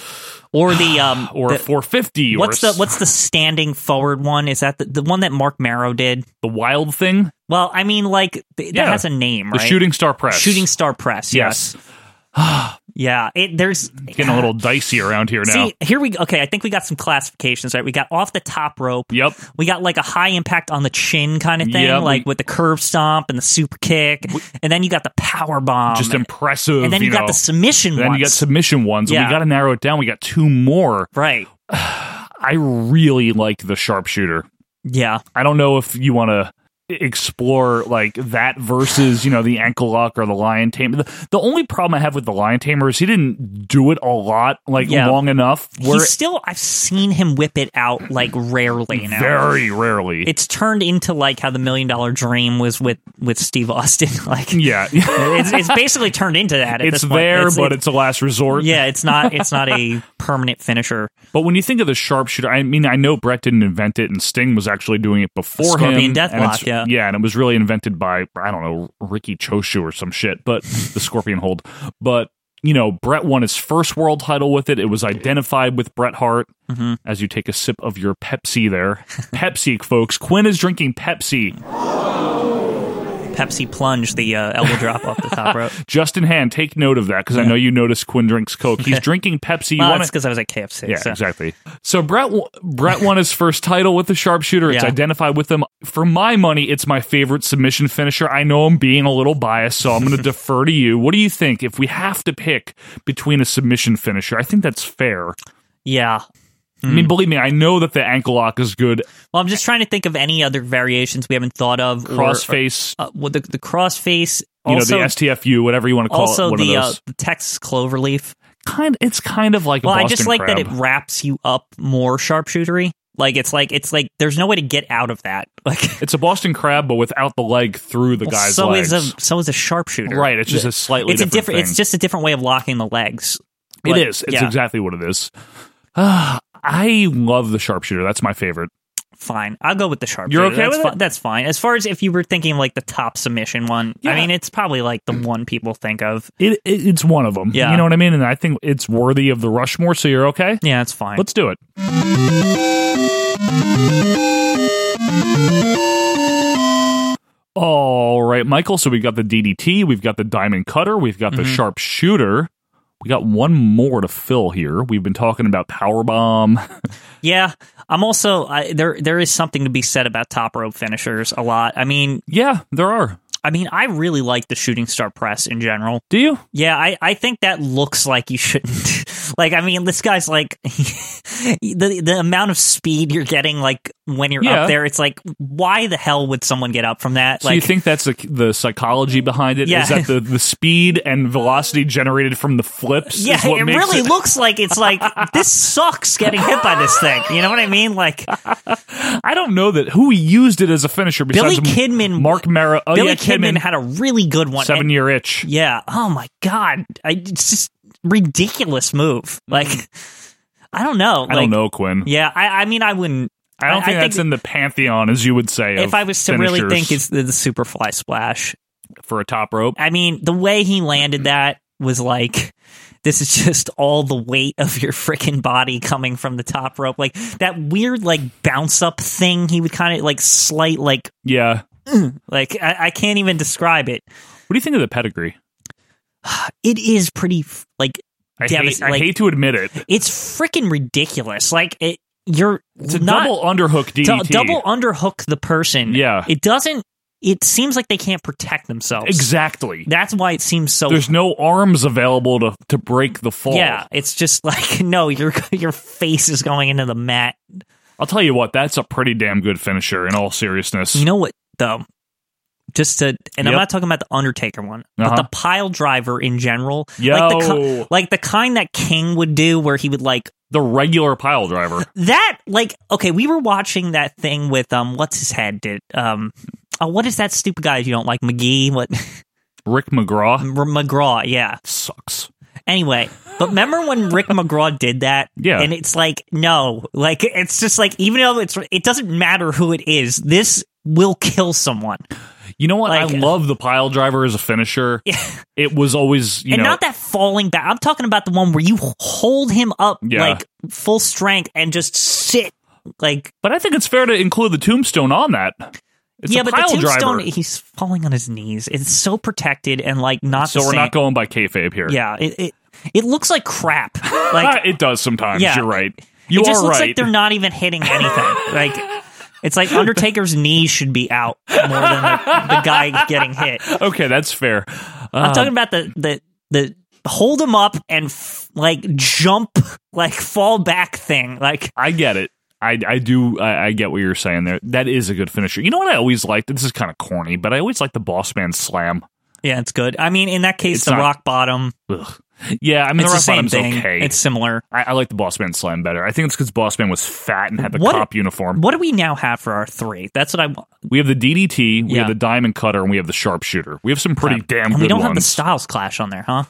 or the um, Or the, a four fifty. what's or the what's the standing forward one? Is that the, the one that Mark Marrow did? the wild thing? Well, I mean, like th- that Yeah. has a name, The right? shooting star press. Shooting star press. Yes. Yeah. It there's Getting a little dicey around here now. See, here we go. Okay, I think we got some classifications, right? We got off the top rope. Yep. We got like a high impact on the chin kind of thing, Yep, like we- with the curve stomp and the super kick. And then you got the power bomb. Just impressive. And then you, got know. the submission Then ones. you got submission ones. Yeah. We got to narrow it down. We got two more. Right. I really like the sharpshooter. Yeah. I don't know if you want to explore like that versus, you know, the ankle lock or the lion tamer. The, the only problem I have with the lion tamer is he didn't do it a lot, like Yeah. long enough. Where He's still, I've seen him whip it out like rarely now. Very rarely. It's turned into like how the Million Dollar Dream was with, with Steve Austin. Like, yeah, it's, it's basically turned into that. At it's this point. there, It's- but it's a last resort. Yeah, it's not. It's not a permanent finisher. But when you think of the sharpshooter, I mean, I know Brett didn't invent it, and Sting was actually doing it before Scorpion him. Deathlock, and it's- yeah. yeah, and it was really invented by I don't know Ricky Choshu or some shit, but the Scorpion hold. But you know, Brett won his first world title with it. It was identified with Bret Hart. Mm-hmm. As you take a sip of your Pepsi, there, Pepsi, folks. Quinn is drinking Pepsi. Pepsi plunge, the uh, elbow drop off the top rope. Just in hand, take note of that because I know you noticed Quinn drinks Coke. He's drinking Pepsi. You Well, wanna- that's because I was at K F C. Yeah, so. exactly. So Brett w- Brett won his first title with the sharpshooter. It's Yeah. identified with him. For my money, it's my favorite submission finisher. I know I'm being a little biased, so I'm going to defer to you. What do you think if we have to pick between a submission finisher? I think that's fair. Yeah. I mean, believe me, I know that the ankle lock is good. Well, I'm just trying to think of any other variations we haven't thought of. Crossface. Or, uh, well, the, the crossface. You Also, know, the S T F U, whatever you want to call also it. One the, of uh, those. the Texas Cloverleaf. Kind, it's kind of like Well, a I Boston just like crab. that it wraps you up more sharpshootery. Like it's like it's like there's no way to get out of that. Like It's a Boston crab, but without the leg through the well, guy's so legs. is a so is a sharpshooter. Right, it's just a slightly it's a different different. thing. It's just a different way of locking the legs. It Like, is. It's yeah. exactly what it is. Uh, I love the sharpshooter. That's my favorite. Fine, I'll go with the sharpshooter. You're okay that's with fi- it? That's fine. As far as if you were thinking of like the top submission one, Yeah. I mean, it's probably like the one people think of. It, it It's one of them. Yeah. You know what I mean? And I think it's worthy of the Rushmore, so you're okay? Yeah, it's fine. Let's do it. All right, Michael. So we got the D D T, we've got the Diamond Cutter, we've got the Mhm. Sharpshooter. We got one more to fill here. We've been talking about Powerbomb. Yeah, I'm also I, there. There is something to be said about top rope finishers a lot. I mean, yeah, there are. I mean, I really like the shooting star press in general. Do you? Yeah, I, I think that looks like you shouldn't. Like, I mean, this guy's like the the amount of speed you're getting, like when you're Yeah. up there. It's like, why the hell would someone get up from that? So Like, you think that's the, the psychology behind it? Yeah. Is that the, the speed and velocity generated from the flips? yeah, is what it makes really it? looks like it's like this sucks getting hit by this thing. You know what I mean? Like, I don't know that who used it as a finisher Billy besides Kidman. Mark Mara. Oh, Billy yeah, Kidman, had a really good one. seven And- year itch. Yeah. Oh my god. I, it's just ridiculous move. Like, I don't know. I like, don't know, Quinn. Yeah. I, I mean, I wouldn't. I don't think that's in the pantheon, as you would say. If of I was to really finishers think it's the, the Superfly splash for a top rope. I mean, the way he landed that was like, this is just all the weight of your freaking body coming from the top rope. Like that weird, like bounce up thing. He would kind of like slight, like, Yeah. like I, I can't even describe it. What do you think of the pedigree? It is pretty f- like. I, devas- hate, I like, hate to admit it. It's freaking ridiculous. Like it, you're It's a not, double underhook D D T. to double underhook the person. Yeah. It doesn't. It seems like they can't protect themselves. Exactly. That's why it seems so. There's no arms available to, to break the fall. Yeah, it's just like no, your your face is going into the mat. I'll tell you what, that's a pretty damn good finisher in all seriousness. You know what though? Just to, and Yep. I'm not talking about the Undertaker one, but Uh-huh. the pile driver in general, Yo. like the ki- like the kind that King would do, where he would like the regular pile driver. that. Like, okay, we were watching that thing with um, what's his head did um, oh, what is that stupid guy you don't like, McGee? What Rick McGraw McGraw? Yeah, sucks. Anyway, but remember when Rick McGraw did that? Yeah. And it's like, no, like, it's just like, even though it's, it doesn't matter who it is, this will kill someone. You know what? Like- I love the pile driver as a finisher. It was always, you and know, not that falling back. I'm talking about the one where you hold him up Yeah. like full strength and just sit like. but I think it's fair to include the tombstone on that. It's yeah, a but pile the tombstone, driver. he's falling on his knees. It's so protected and like not. So the we're same. not going by kayfabe here. Yeah, it, it it looks like crap. Like it does sometimes. Yeah. You're right. You it just are looks right. like they're not even hitting anything. Like it's like Undertaker's knees should be out more than the, the guy getting hit. Okay, that's fair. I'm Uh, talking about the the the hold him up and f- like jump like fall back thing. Like I get it. I, I do, I, I get what you're saying there. That is a good finisher. You know what I always liked? This is kind of corny, but I always like the Boss Man Slam. Yeah, it's good. I mean, in that case, It's the not- rock bottom. Ugh. Yeah, I mean, It's the the rock same bottom's thing. okay. It's similar. I, I like the Boss Man Slam better. I think it's because Boss Man was fat and had the What- cop uniform. What do we now have for our three? That's what I want. We have the D D T, we Yeah. have the Diamond Cutter, and we have the Sharpshooter. We have some pretty damn And good we don't ones. have the Styles Clash on there, huh?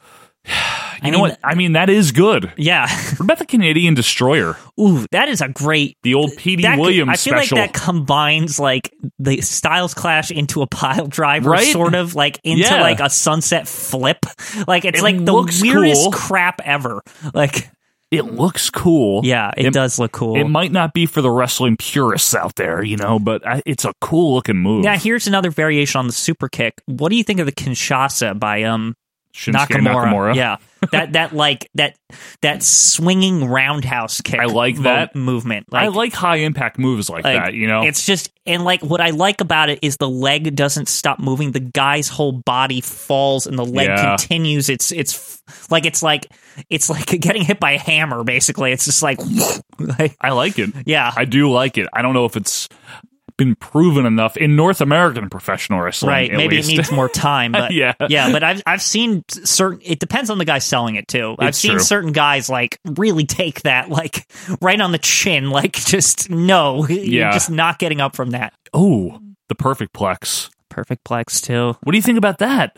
You know what? I mean, that is good. Yeah. What about the Canadian Destroyer? Ooh, that is a great. The old P D that could- Williams I feel special. like that combines like the Styles Clash into a pile driver, Right? sort of like into Yeah. like a sunset flip. Like it's It like the looks weirdest cool. crap ever. Like It looks cool. Yeah, it, does look cool. It might not be for the wrestling purists out there, you know, but I, it's a cool looking move. Now here's another variation on the super kick. What do you think of the Kinshasa by um Shinsuke Nakamura? Nakamura. Yeah, that that like that that swinging roundhouse kick. I like mo- that movement. I like high impact moves like, Like, that, you know? it's just and like what I like about it is the leg doesn't stop moving. The guy's whole body falls, and the leg Yeah. continues. It's it's like it's like it's like getting hit by a hammer. Basically, it's just like, like I like it. Yeah, I do like it. I don't know if it's been proven enough in North American professional wrestling. right. at Maybe least. it needs more time, but Yeah. yeah. But I've I've seen certain. It depends on the guy selling it too. I've It's seen true. certain guys like really take that like right on the chin. Like just no, Yeah. you're just not getting up from that. Oh, the perfect plex. Perfect plex too. What do you think about that?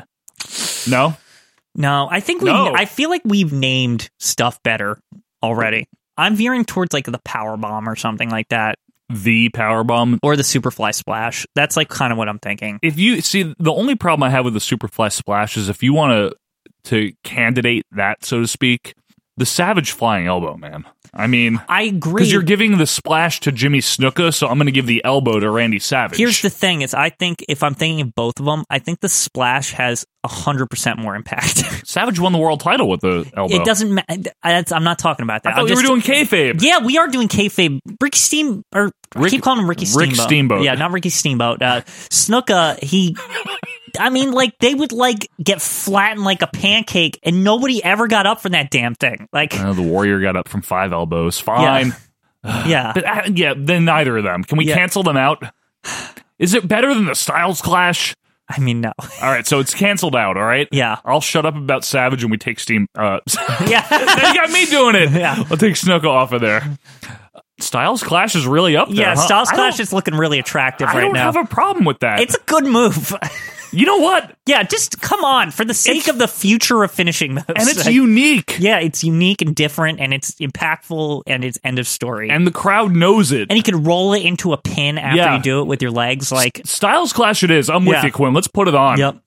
No? No, I think we. No. I feel like we've named stuff better already. I'm veering towards like the power bomb or something like that, The power bomb. or the Superfly Splash. That's like kind of what I'm thinking. If you see, the only problem I have with the Superfly Splash is if you want to to candidate that, so to speak, the Savage Flying Elbow, man. I mean, I agree. because you're giving the splash to Jimmy Snuka, so I'm going to give the elbow to Randy Savage. Here's the thing: is I think if I'm thinking of both of them, I think the Splash has a hundred percent more impact. Savage won the world title with the elbow. It doesn't matter. I'm not talking about that. I thought I'm we just, were doing kayfabe. Yeah, we are doing kayfabe. Ricky Steam or I Rick- keep calling him Ricky Rick Steamboat. Steamboat. Yeah, not Ricky Steamboat. Uh, Snuka, he. I mean, like they would like get flattened like a pancake, and nobody ever got up from that damn thing. Like, Uh, the Warrior got up from five elbows. Fine. yeah, But uh, yeah, then neither of them. Can we Yeah. cancel them out? Is it better than the Styles Clash? I mean, no. All right, so it's canceled out, all right? Yeah. I'll shut up about Savage and we take Steam. Uh, Yeah, now you got me doing it. Yeah. I'll take Snuka off of there. Styles Clash is really up there. yeah. huh? Styles I Clash don't- is looking really attractive I right don't now. have a problem with that. It's a good move. You know what? Yeah, just come on for the sake It's- of the future of finishing moves. And it's Like, unique. Yeah, it's unique and different, and it's impactful, and it's end of story. And the crowd knows it. And you can roll it into a pin after Yeah. you do it with your legs. Like, Styles Clash it is. I'm with Yeah. you, Quinn. Let's put it on. yep.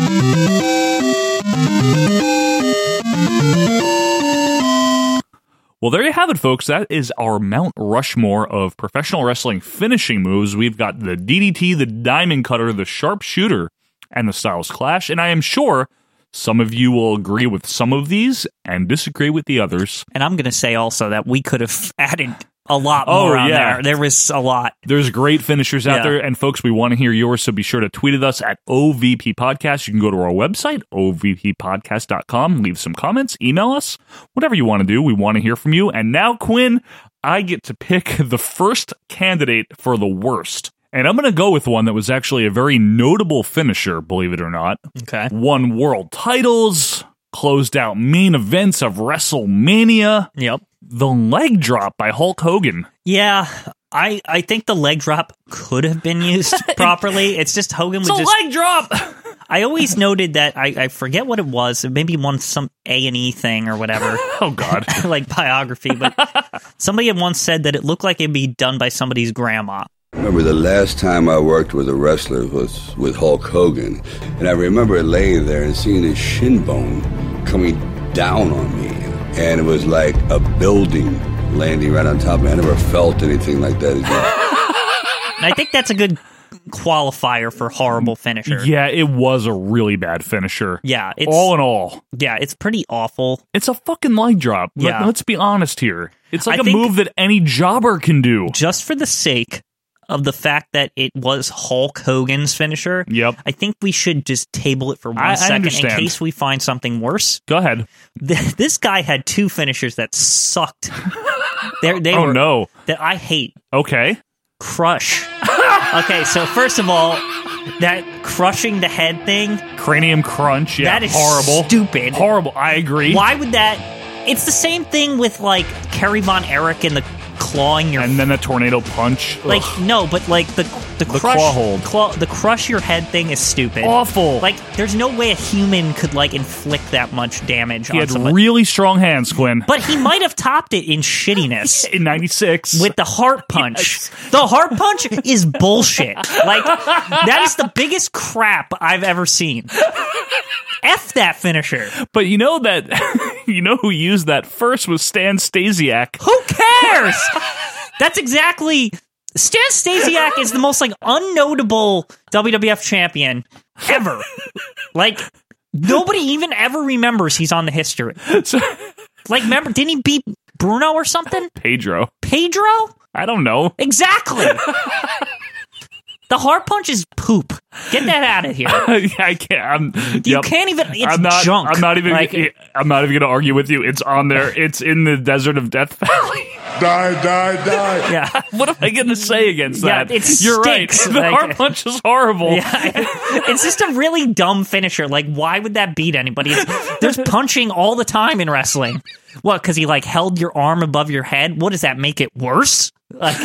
Well, there you have it, folks. That is our Mount Rushmore of professional wrestling finishing moves. We've got the D D T, the Diamond Cutter, the Sharpshooter, and the Styles Clash. And I am sure some of you will agree with some of these and disagree with the others. And I'm going to say also that we could have added a lot Oh, more on yeah. there. There was a lot. There's great finishers out Yeah. there. And, folks, we want to hear yours, so be sure to tweet at us at O V P Podcast. You can go to our website, O V P podcast dot com, leave some comments, email us, whatever you want to do. We want to hear from you. And now, Quinn, I get to pick the first candidate for the worst. And I'm going to go with one that was actually a very notable finisher, believe it or not. Okay. Won world titles, closed out main events of WrestleMania. Yep. The leg drop by Hulk Hogan. Yeah. I, I think the leg drop could have been used properly. It's just Hogan It's would a just. leg drop! I always noted that I, I forget what it was. Maybe one some A and E thing or whatever. Oh God! Like biography, but somebody had once said that it looked like it'd be done by somebody's grandma. Remember the last time I worked with a wrestler was with Hulk Hogan, and I remember laying there and seeing his shin bone coming down on me, and it was like a building landing right on top of me. I never felt anything like that again. And I think that's a good qualifier for horrible finisher. Yeah, it was a really bad finisher. Yeah, it's, all in all, yeah, it's pretty awful. it's a fucking leg drop. Let- Yeah. let's be honest here. It's like I a think- move that any jobber can do. Just for the sake of the fact that it was Hulk Hogan's finisher, Yep. I think we should just table it for one I- I second in understand. case we find something worse. Go ahead. Th- This guy had two finishers that sucked They're, they oh were, no! That I hate. Okay. Crush. Okay, so first of all, that crushing the head thing, cranium crunch. Yeah, that is horrible. Stupid. Horrible. I agree. Why would that? It's the same thing with like Kerry Von Erich and the clawing your and then the tornado punch. Like Ugh. no, but like the the, The crush claw hold. claw, the crush your head thing is stupid. Awful. Like there's no way a human could like inflict that much damage. He on had somebody. really strong hands, Quinn. But he might have topped it in shittiness in ninety-six with the heart punch. Yes. The heart punch is bullshit. Like that is the biggest crap I've ever seen. F that finisher. But you know that you know who used that first was Stan Stasiak. Who cares? That's exactly. Stan Stasiak is the most like unnotable W W F champion ever. Like nobody even ever remembers he's on the history. Like, remember? Didn't he beat Bruno or something? Pedro. Pedro? I don't know. Exactly. The heart punch is poop. Get that out of here. I can't. I'm, you yep. can't even. It's I'm not, junk. I'm not even. Like, I'm not even going to argue with you. It's on there. It's in the desert of Death Valley. Die, die, die. Yeah. What am I going to say against yeah, that? It You're stinks. right. The like, heart punch is horrible. Yeah, it's just a really dumb finisher. Like, why would that beat anybody? It's, there's punching all the time in wrestling. What? Because he like held your arm above your head. What does that make it worse? Like.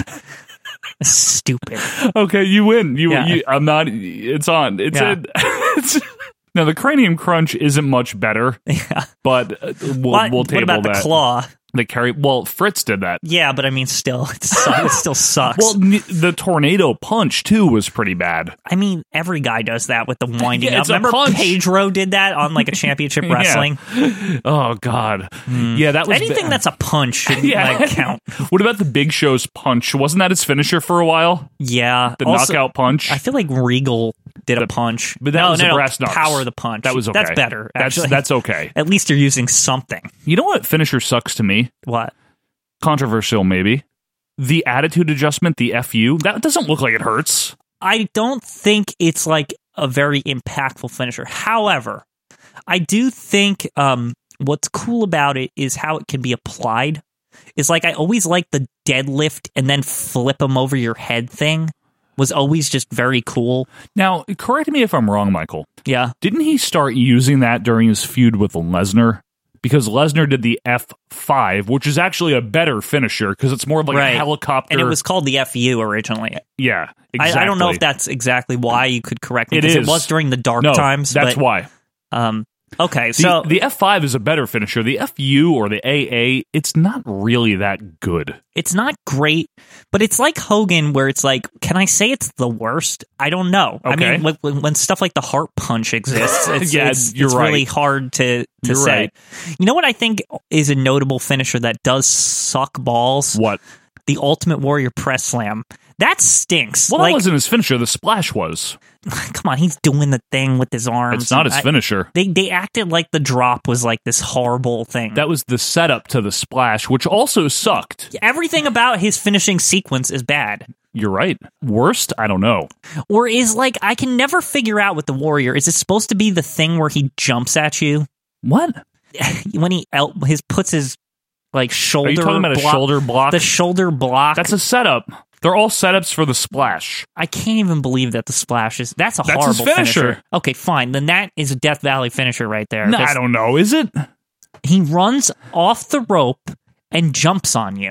Stupid. Okay, you win. You, yeah. you I'm not. It's on. It's yeah. in. It's, now the cranium crunch isn't much better. Yeah. But uh, we'll, what, we'll table what about that. the claw? The carry. Well, Fritz did that. Yeah, but I mean, still, it, sucks. It still sucks. Well, n- the tornado punch too was pretty bad. I mean, every guy does that with the winding yeah, up. Remember, Pedro did that on like a championship wrestling. Yeah. Oh God. Mm. Yeah, that was anything ba- that's a punch should yeah. like count. What about the Big Show's punch? Wasn't that his finisher for a while? Yeah, the also, knockout punch. I feel like Regal did the, a punch, but that no, was no, the no, brass knucks. Power the punch. That was okay. That's better. Actually. That's that's okay. At least you're using something. You know what finisher sucks to me? What? Controversial, maybe. The attitude adjustment, the F U, that doesn't look like it hurts. I don't think it's like a very impactful finisher. However, I do think um, what's cool about it is how it can be applied. Is like I always like the deadlift and then flip them over your head thing. Was always just very cool. Now, correct me if I'm wrong, Michael. Yeah. Didn't he start using that during his feud with Lesnar? Because Lesnar did the F five, which is actually a better finisher because it's more of like right. a helicopter. And it was called the F U originally. Yeah, exactly. I, I don't know if that's exactly why. You could correct me. It is. It was during the dark no, times. That's but, why. Um, okay, the, so... The F five is a better finisher. The F U or the A A, it's not really that good. It's not great, but it's like Hogan where it's like, can I say it's the worst? I don't know. Okay. I mean, when, when stuff like the heart punch exists, it's, yeah, it's, you're it's right. really hard to, to you're say. Right. You know what I think is a notable finisher that does suck balls? What? The Ultimate Warrior press slam. That stinks. Well, like, that wasn't his finisher. The splash was. Come on, he's doing the thing with his arms. It's not his I, finisher. They they acted like the drop was like this horrible thing. That was the setup to the splash, which also sucked. Everything about his finishing sequence is bad. You're right. Worst? I don't know. Or is like, I can never figure out with the Warrior. Is it supposed to be the thing where he jumps at you? What? When he el- his puts his like shoulder. Are you talking about block, a shoulder block? The shoulder block. That's a setup. They're all setups for the splash. I can't even believe that the splash is. That's a that's horrible his finisher. finisher. Okay, fine. Then that is a Death Valley finisher right there. No, I don't know. Is it? He runs off the rope and jumps on you.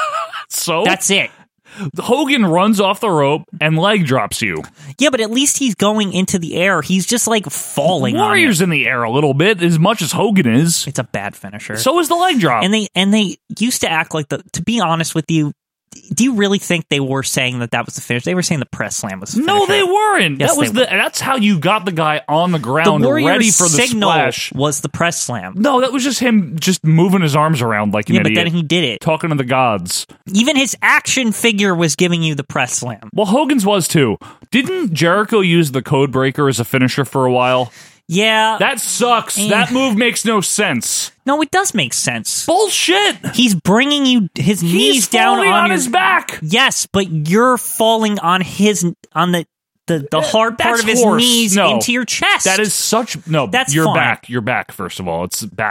So that's it. Hogan runs off the rope and leg drops you. Yeah, but at least he's going into the air. He's just like falling. Warrior's on in the air a little bit, as much as Hogan is. It's a bad finisher. So is the leg drop. And they and they used to act like the. To be honest with you, do you really think they were saying that that was the finish? They were saying the press slam was the finisher. No, they weren't. Yes, that was they the. That's how you got the guy on the ground, the ready for the signal splash. Was the press slam? No, that was just him just moving his arms around like an yeah, idiot. but then he did it, talking to the gods. Even his action figure was giving you the press slam. Well, Hogan's was too. Didn't Jericho use the Code Breaker as a finisher for a while? Yeah. That sucks. And that move makes no sense. No, it does make sense. Bullshit. He's bringing you his He's knees down on, on your, his back. Yes, but you're falling on his on the the, the hard part That's of his horse. knees no. into your chest. That is such no. That's your fine. back. Your back. First of all, it's back.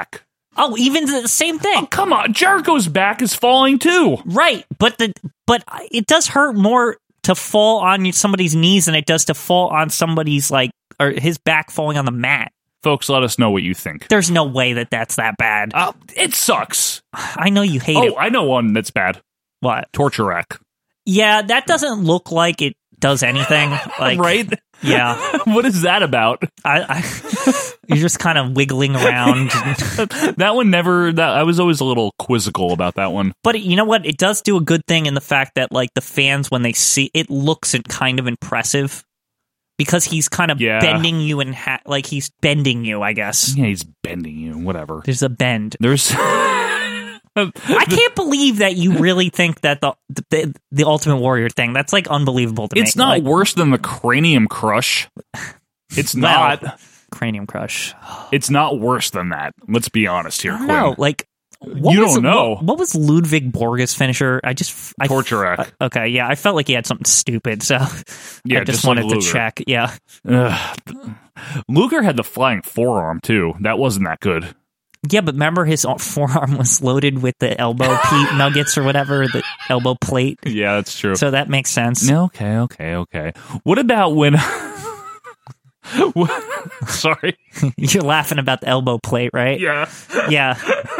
Oh, even the same thing. Oh, come on, Jericho's back is falling too. Right, but the but it does hurt more to fall on somebody's knees than it does to fall on somebody's like or his back falling on the mat. Folks, let us know what you think. There's no way that that's that bad. Uh, it sucks. I know you hate oh, it. Oh, I know one that's bad. What? Torture rack. Yeah, that doesn't look like it does anything. Like, right? Yeah. What is that about? I, I you're just kind of wiggling around. That one never. That I was always a little quizzical about that one. But you know what? It does do a good thing in the fact that like the fans, when they see it, looks kind of impressive because he's kind of yeah. bending you and ha- like he's bending you. I guess. Yeah, he's bending you. Whatever. There's a bend. There's. I can't believe that you really think that the, the the Ultimate Warrior thing, that's like unbelievable to me. It's not like, worse than the Cranium Crush. It's well, not. Cranium Crush. It's not worse than that. Let's be honest here, Quinn. No, like what you was, don't know. What, what was Ludwig Borga's finisher? I just I, Torture rack. I, okay, yeah, I felt like he had something stupid, so yeah, I just, just wanted like to check. Yeah, Ugh. Luger had the flying forearm too. That wasn't that good. Yeah, but remember his forearm was loaded with the elbow Pete nuggets or whatever, the elbow plate. Yeah, that's true. So that makes sense. Okay, okay, okay. What about when... Sorry. You're laughing about the elbow plate, right? Yeah. Yeah.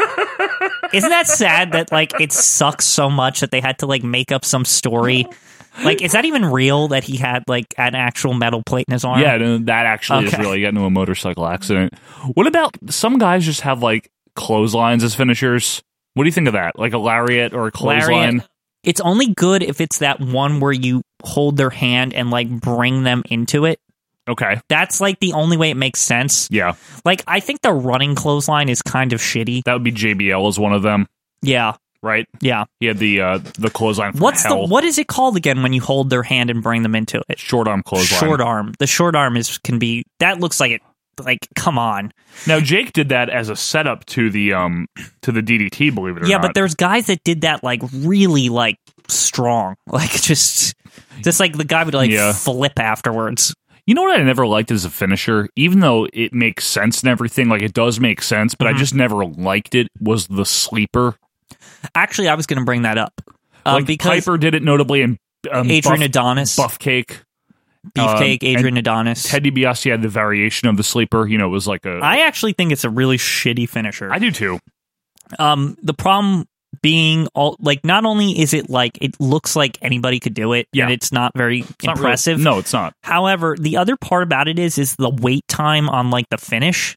Isn't that sad that, like, it sucks so much that they had to, like, make up some story? Like, is that even real that he had, like, an actual metal plate in his arm? Yeah, no, that actually okay. is real. He got into a motorcycle accident. What about some guys just have, like, clotheslines as finishers? What do you think of that? Like a lariat or a clothesline? Lariat. It's only good if it's that one where you hold their hand and, like, bring them into it. Okay. That's, like, the only way it makes sense. Yeah. Like, I think the running clothesline is kind of shitty. That would be J B L as one of them. Yeah. Right? Yeah. He had the uh, the clothesline from What's hell. the what is it called again when you hold their hand and bring them into it? Short arm clothesline. Short arm. The short arm is can be that looks like it like come on. Now Jake did that as a setup to the um to the D D T, believe it or yeah, not. Yeah, but there's guys that did that like really like strong. Like just just like the guy would like yeah. flip afterwards. You know what I never liked as a finisher, even though it makes sense and everything, like it does make sense, but mm-hmm. I just never liked it, was the sleeper. Actually, I was going to bring that up. Um, like because Piper did it notably in um, Adrian Buff, Adonis. Buffcake. Beefcake, um, Adrian Adonis. Ted DiBiase had the variation of the sleeper. You know, it was like a... I actually think it's a really shitty finisher. I do too. Um, the problem being, all like, not only is it like, it looks like anybody could do it, yeah. and it's not very it's impressive. Not really, no, it's not. However, the other part about it is, is the wait time on, like, the finish.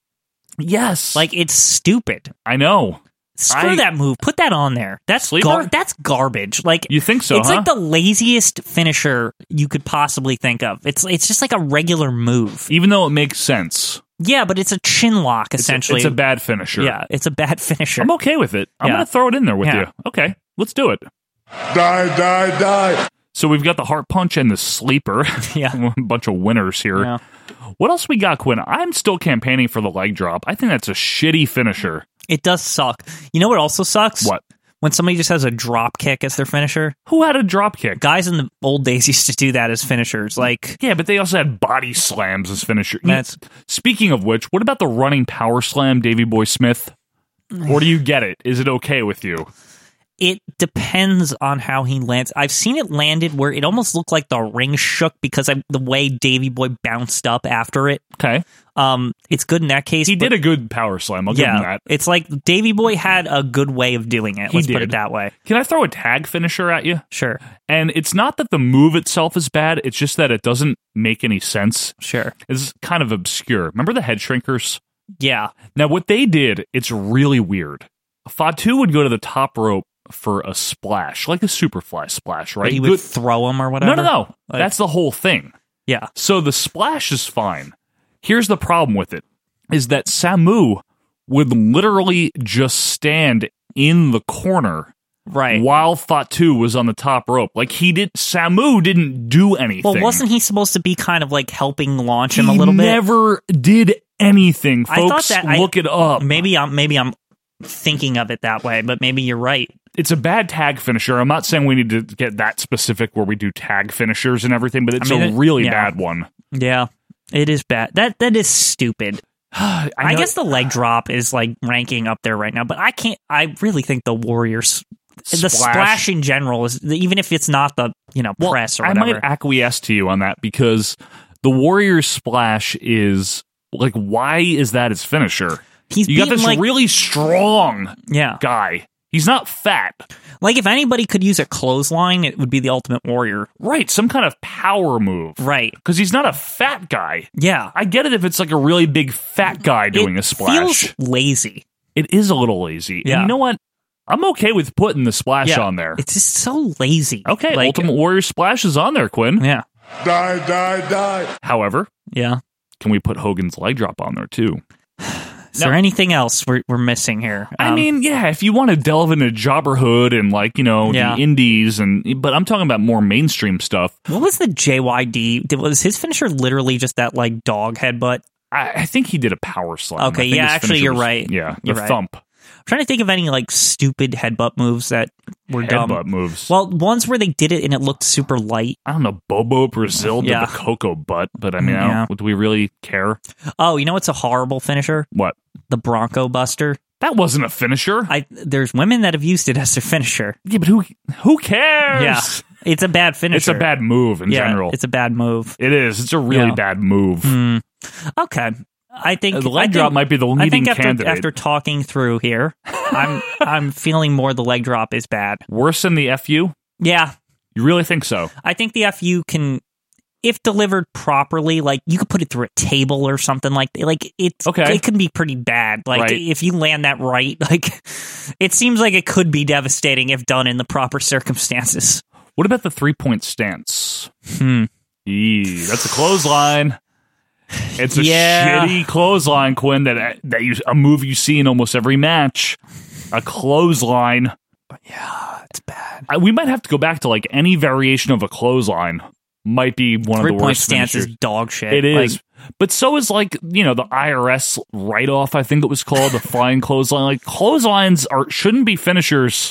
Yes. Like, it's stupid. I know. Screw I, that move. Put that on there. That's gar- that's garbage. Like you think so? It's huh? like the laziest finisher you could possibly think of. It's it's just like a regular move, even though it makes sense. Yeah, but it's a chin lock essentially. It's a, it's a bad finisher. Yeah, it's a bad finisher. I'm okay with it. I'm yeah. gonna throw it in there with yeah. you. Okay, let's do it. Die, die, die. So we've got the heart punch and the sleeper. Yeah, a bunch of winners here. Yeah. What else we got, Quinn? I'm still campaigning for the leg drop. I think that's a shitty finisher. It does suck. You know what also sucks? What? When somebody just has a drop kick as their finisher. Who had a drop kick? Guys in the old days used to do that as finishers. Like, yeah, but they also had body slams as finishers. That's, Speaking of which, what about the running power slam, Davey Boy Smith? Or do you get it? Is it okay with you? It depends on how he lands. I've seen it landed where it almost looked like the ring shook because I, the way Davey Boy bounced up after it. Okay. Um, it's good in that case. He but, did a good power slam. I'll yeah, give him that. It's like Davey Boy had a good way of doing it. He Let's did. put it that way. Can I throw a tag finisher at you? Sure. And it's not that the move itself is bad. It's just that it doesn't make any sense. Sure. It's kind of obscure. Remember the head shrinkers? Yeah. Now, what they did, it's really weird. Fatu would go to the top rope for a splash, like a Superfly splash, right? But he would Good. throw him or whatever? No, no, no. Like, that's the whole thing. Yeah. So the splash is fine. Here's the problem with it, is that Samu would literally just stand in the corner right while Fatu was on the top rope. Like he did, Samu didn't do anything. Well, wasn't he supposed to be kind of like helping launch he him a little bit? He never did anything, folks. I thought that, look I, it up. Maybe I'm maybe I'm thinking of it that way, but maybe you're right. It's a bad tag finisher. I'm not saying we need to get that specific where we do tag finishers and everything, but it's I mean, a really it, yeah. bad one. Yeah, it is bad. That that is stupid. I, I guess the leg drop is like ranking up there right now, but I can't. I really think the Warriors, splash. the splash in general is, even if it's not the you know well, press or whatever. I might acquiesce to you on that because the Warriors splash is like, why is that his finisher? He's you got this like, really strong yeah. guy. He's not fat. Like, if anybody could use a clothesline, it would be the Ultimate Warrior. Right, some kind of power move. Right. Because he's not a fat guy. Yeah. I get it if it's like a really big fat guy doing it a splash. It feels lazy. It is a little lazy. Yeah. And you know what? I'm okay with putting the splash yeah. on there. It's just so lazy. Okay, like, Ultimate Warrior splash is on there, Quinn. Yeah. Die, die, die. However, yeah. can we put Hogan's leg drop on there, too? Is there anything else we're, we're missing here? I Um, mean, yeah, if you want to delve into Jobberhood and, like, you know, Yeah. the indies, and but I'm talking about more mainstream stuff. What was the J Y D? Did- Was his finisher literally just that, like, dog headbutt? I, I think he did a power slam. Okay, I think yeah, his actually, finisher you're was- right. Yeah, the You're right. thump. I'm trying to think of any, like, stupid headbutt moves that were dumb. Headbutt moves. Well, ones where they did it and it looked super light. I don't know, Bobo Brazil did Yeah. the Coco butt, but I mean, I Yeah. don't, do we really care? Oh, you know what's a horrible finisher? What? The Bronco Buster. That wasn't a finisher. I There's women that have used it as their finisher. Yeah, but who who cares? Yeah, it's a bad finisher. It's a bad move in yeah, general. It's a bad move. It is. It's a really Yeah. bad move. Mm. Okay. I think The leg I think, drop might be the I leading think after, candidate. after talking through here, I'm I'm feeling more the leg drop is bad. Worse than the F U? Yeah, You really think so? I think the F U can, if delivered properly, like you could put it through a table or something like like it's Okay. It can be pretty bad. Like Right. if you land that right, like it seems like it could be devastating if done in the proper circumstances. What about the three-point stance? Hmm. Eee, that's a clothesline. It's a Yeah. shitty clothesline, Quinn, that that you a move you see in almost every match. A clothesline. Yeah, it's bad. I, we might have to go back to like any variation of a clothesline might be one of the Three point worst stance finishers. is dog shit. It is. Like, But so is like, you know, the I R S write-off, I think it was called, the flying clothesline. Like clotheslines are shouldn't be finishers.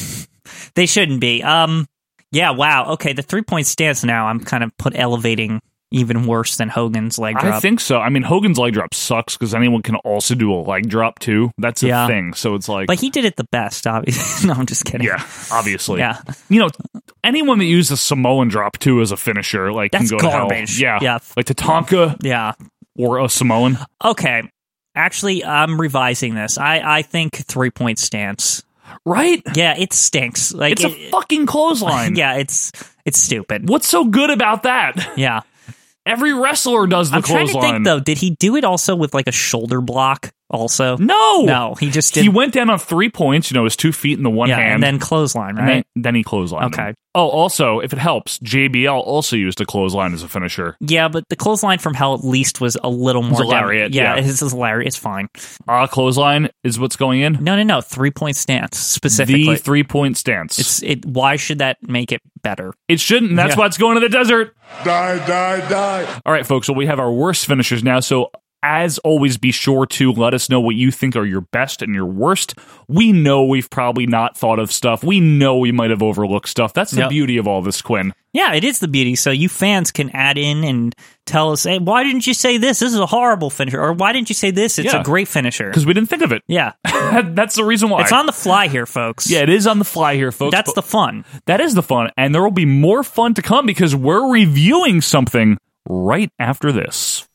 they shouldn't be. Um. Yeah. Wow. Okay. The three point stance. Now I'm kind of put elevating even worse than Hogan's leg drop. I think so. I mean, Hogan's leg drop sucks because anyone can also do a leg drop too. That's a Yeah. thing. So it's like, But he did it the best, obviously. No, I'm just kidding. yeah, obviously. Yeah. You know, anyone that uses a Samoan drop too as a finisher, like, That's can go garbage. to hell. Yeah. Yeah. Like Tatanka Yeah. or a Samoan. Okay. Actually, I'm revising this. I, I think three point stance. Right? Yeah, it stinks. Like It's it, a fucking clothesline. Yeah, it's it's stupid. What's so good about that? Yeah. Every wrestler does the I'm trying clothesline. to think though. Did he do it also with like a shoulder block? Also, No, no. He just did. He went down on three points. You know, his two feet in the one yeah, hand, and then clothesline, and right? then, then he clotheslined. Okay. him. Oh, also, if it helps, J B L also used a clothesline as a finisher. Yeah, but the clothesline from hell at least was a little more a lariat, Yeah, yeah. his is lariat. It's fine. Uh, clothesline is what's going in. No, no, no. Three point stance specifically. The three point stance. It's it. Why should that make it better? It shouldn't. That's Yeah. why it's going to the desert. Die, die, die. All right, folks. So we have our worst finishers now. So as always, be sure to let us know what you think are your best and your worst. We know we've probably not thought of stuff. We know we might have overlooked stuff. That's the Yep. beauty of all this, Quinn. Yeah, it is the beauty. So you fans can add in and tell us, hey, why didn't you say this? This is a horrible finisher. Or why didn't you say this? It's Yeah. a great finisher. Because we didn't think of it. Yeah. That's the reason why. It's on the fly here, folks. Yeah, it is on the fly here, folks. That's but the fun. That is the fun. And there will be more fun to come because we're reviewing something right after this.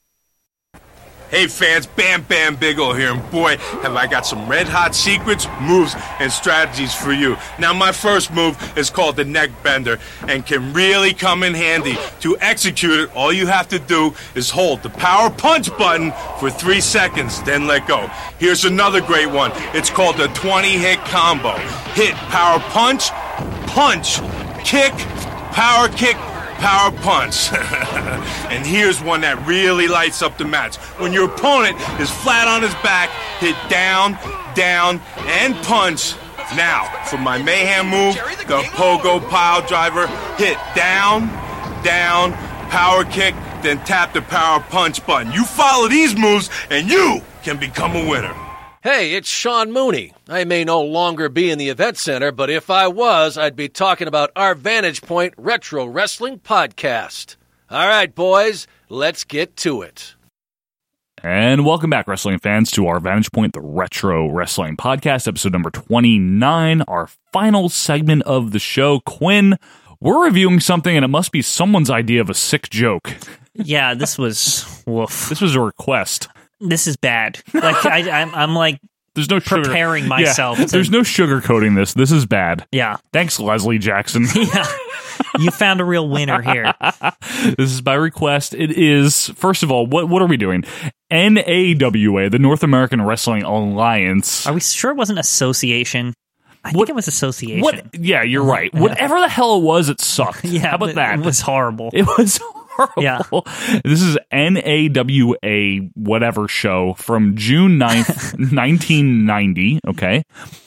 Hey fans, Bam Bam Bigelow here, and boy, have I got some red hot secrets, moves, and strategies for you. Now my first move is called the neck bender and can really come in handy. To execute it, all you have to do is hold the power punch button for three seconds, then let go. Here's another great one. It's called the twenty hit combo. Hit, power punch, punch, kick, power kick, power punch. And here's one that really lights up the match. When your opponent is flat on his back, hit down, down, and punch. Now, for my mayhem move, the pogo pile driver, hit down, down, power kick, then tap the power punch button. You follow these moves, and you can become a winner. Hey, it's Sean Mooney. I may no longer be in the event center, but if I was, I'd be talking about our Vantage Point Retro Wrestling Podcast. All right, boys, let's get to it. And welcome back, wrestling fans, to our Vantage Point, the Retro Wrestling Podcast, episode number twenty-nine, our final segment of the show. Quinn, we're reviewing something, and it must be someone's idea of a sick joke. Yeah, this was woof. This was a request. This is bad. Like I, I'm, I'm like there's no sugar. preparing myself. Yeah, to, there's no sugarcoating this. This is bad. Yeah. Thanks, Leslie Jackson. Yeah. You found a real winner here. This is by request. It is, first of all, what what are we doing? N A W A, the North American Wrestling Alliance. Are we sure it wasn't association? I what, think it was association. What? Yeah, you're right. Yeah. Whatever the hell it was, it sucked. Yeah, how about that? It was horrible. It was horrible. Yeah. This is N A W A whatever show from June ninth, nineteen ninety, okay?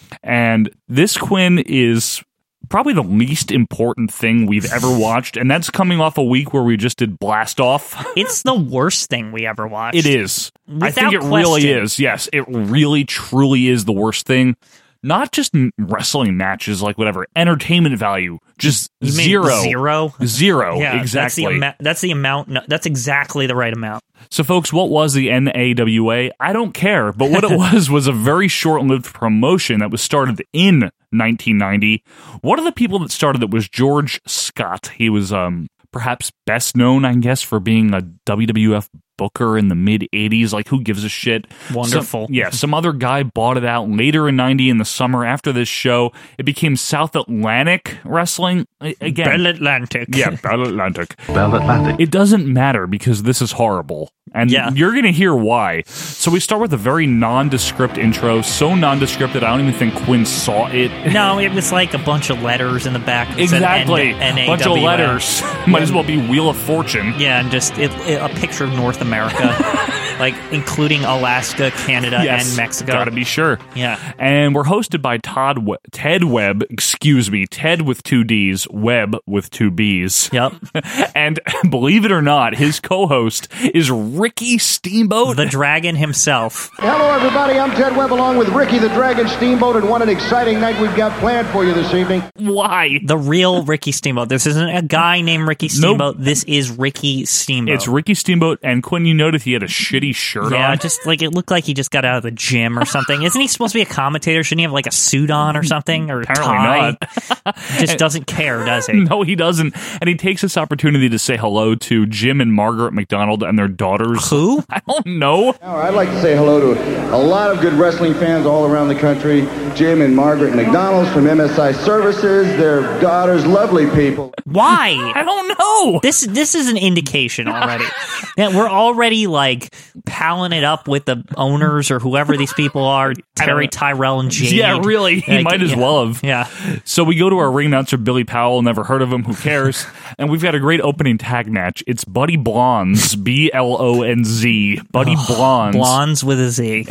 And this, Quinn, is probably the least important thing we've ever watched, and that's coming off a week where we just did Blast Off. It's the worst thing we ever watched. It is. Without I think it question. really is. Yes, it really, truly is the worst thing. Not just wrestling matches, like whatever, entertainment value, just you mean zero. Zero? Zero, yeah, exactly. That's the, ama- that's the amount, no, that's exactly the right amount. So, folks, what was the N A W A? I don't care, but what it was was a very short-lived promotion that was started in nineteen ninety. One of the people that started it was George Scott. He was um, perhaps best known, I guess, for being a W W F booker in the mid-eighties. Like, who gives a shit? Wonderful. Some, yeah, some other guy bought it out later in ninety in the summer after this show. It became South Atlantic Wrestling. Again, Bell Atlantic. Yeah, Bell Atlantic. Bell Atlantic. It doesn't matter because this is horrible. And yeah. you're going to hear why. So we start with a very nondescript intro. So nondescript that I don't even think Quinn saw it. No, it was like a bunch of letters in the back. That Exactly. Said N- a bunch of letters. Might as well be Wheel of Fortune. Yeah, and just it, it, a picture of North America, like including Alaska, Canada, yes, and Mexico. Gotta be sure. Yeah. And we're hosted by Todd we- Ted Webb, excuse me, Ted with two D's, Webb with two B's. Yep. And believe it or not, his co-host is Ricky Steamboat. The Dragon himself. Hello, everybody. I'm Ted Webb along with Ricky the Dragon Steamboat, and what an exciting night we've got planned for you this evening. Why? The real Ricky Steamboat. This isn't a guy named Ricky Steamboat. Nope. This is Ricky Steamboat. It's Ricky Steamboat, and Quinn, you noticed he had a shitty shirt yeah, on. Yeah, just like it looked like he just got out of the gym or something. Isn't he supposed to be a commentator? Shouldn't he have like a suit on or something? Or Apparently tie? not. Just doesn't care, does he? No, he doesn't. And he takes this opportunity to say hello to Jim and Margaret McDonald and their daughters. Who? I don't know. I'd like to say hello to a lot of good wrestling fans all around the country. Jim and Margaret McDonald from M S I Services, their daughters, lovely people. Why? I don't know. This this is an indication already. Yeah, we're already like palling it up with the owners or whoever these people are, Terry, Tyrell, and Jade. Yeah, really. He like, might as yeah, well have. Yeah. So we go to our ring announcer, Billy Powell. Never heard of him. Who cares? And we've got a great opening tag match. It's Buddy Blondes, B L O N Z. Buddy oh, Blondes. Blondes with a Z.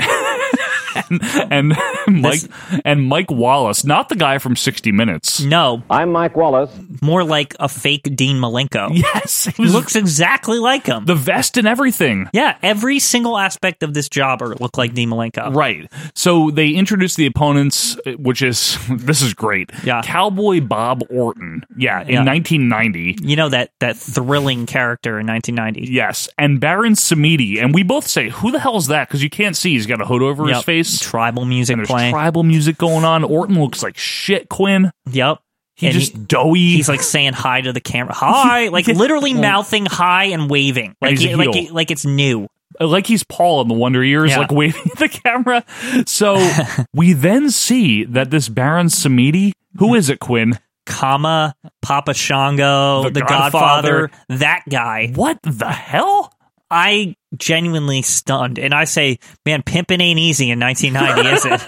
and, and Mike this, and Mike Wallace, not the guy from sixty minutes. No, I'm Mike Wallace. More like a fake Dean Malenko. Yes, he looks exactly like him. The vest and everything. Yeah, every single aspect of this jobber looked like Dean Malenko. Right. So they introduced the opponents, which is this is great. Yeah, Cowboy Bob Orton. Yeah, in yeah. nineteen ninety. You know that that thrilling character in nineteen ninety. Yes, and Baron Samedi, and we both say, "Who the hell is that?" Because you can't see; he's got a hood over yep. his face. Tribal music and there's playing. Tribal music going on. Orton looks like shit. Quinn. Yep. He and just he, doughy. He's like saying hi to the camera. Hi, like literally mouthing hi and waving, like and he, like he, like it's new. Like he's Paul in the Wonder Years, yeah. like waving at the camera. So we then see that this Baron Samedi, who is it, Quinn? Kama, Papa Shango, the, the Godfather. Godfather, that guy. What the hell? I genuinely stunned, and I say, man, pimping ain't easy in nineteen ninety, is it?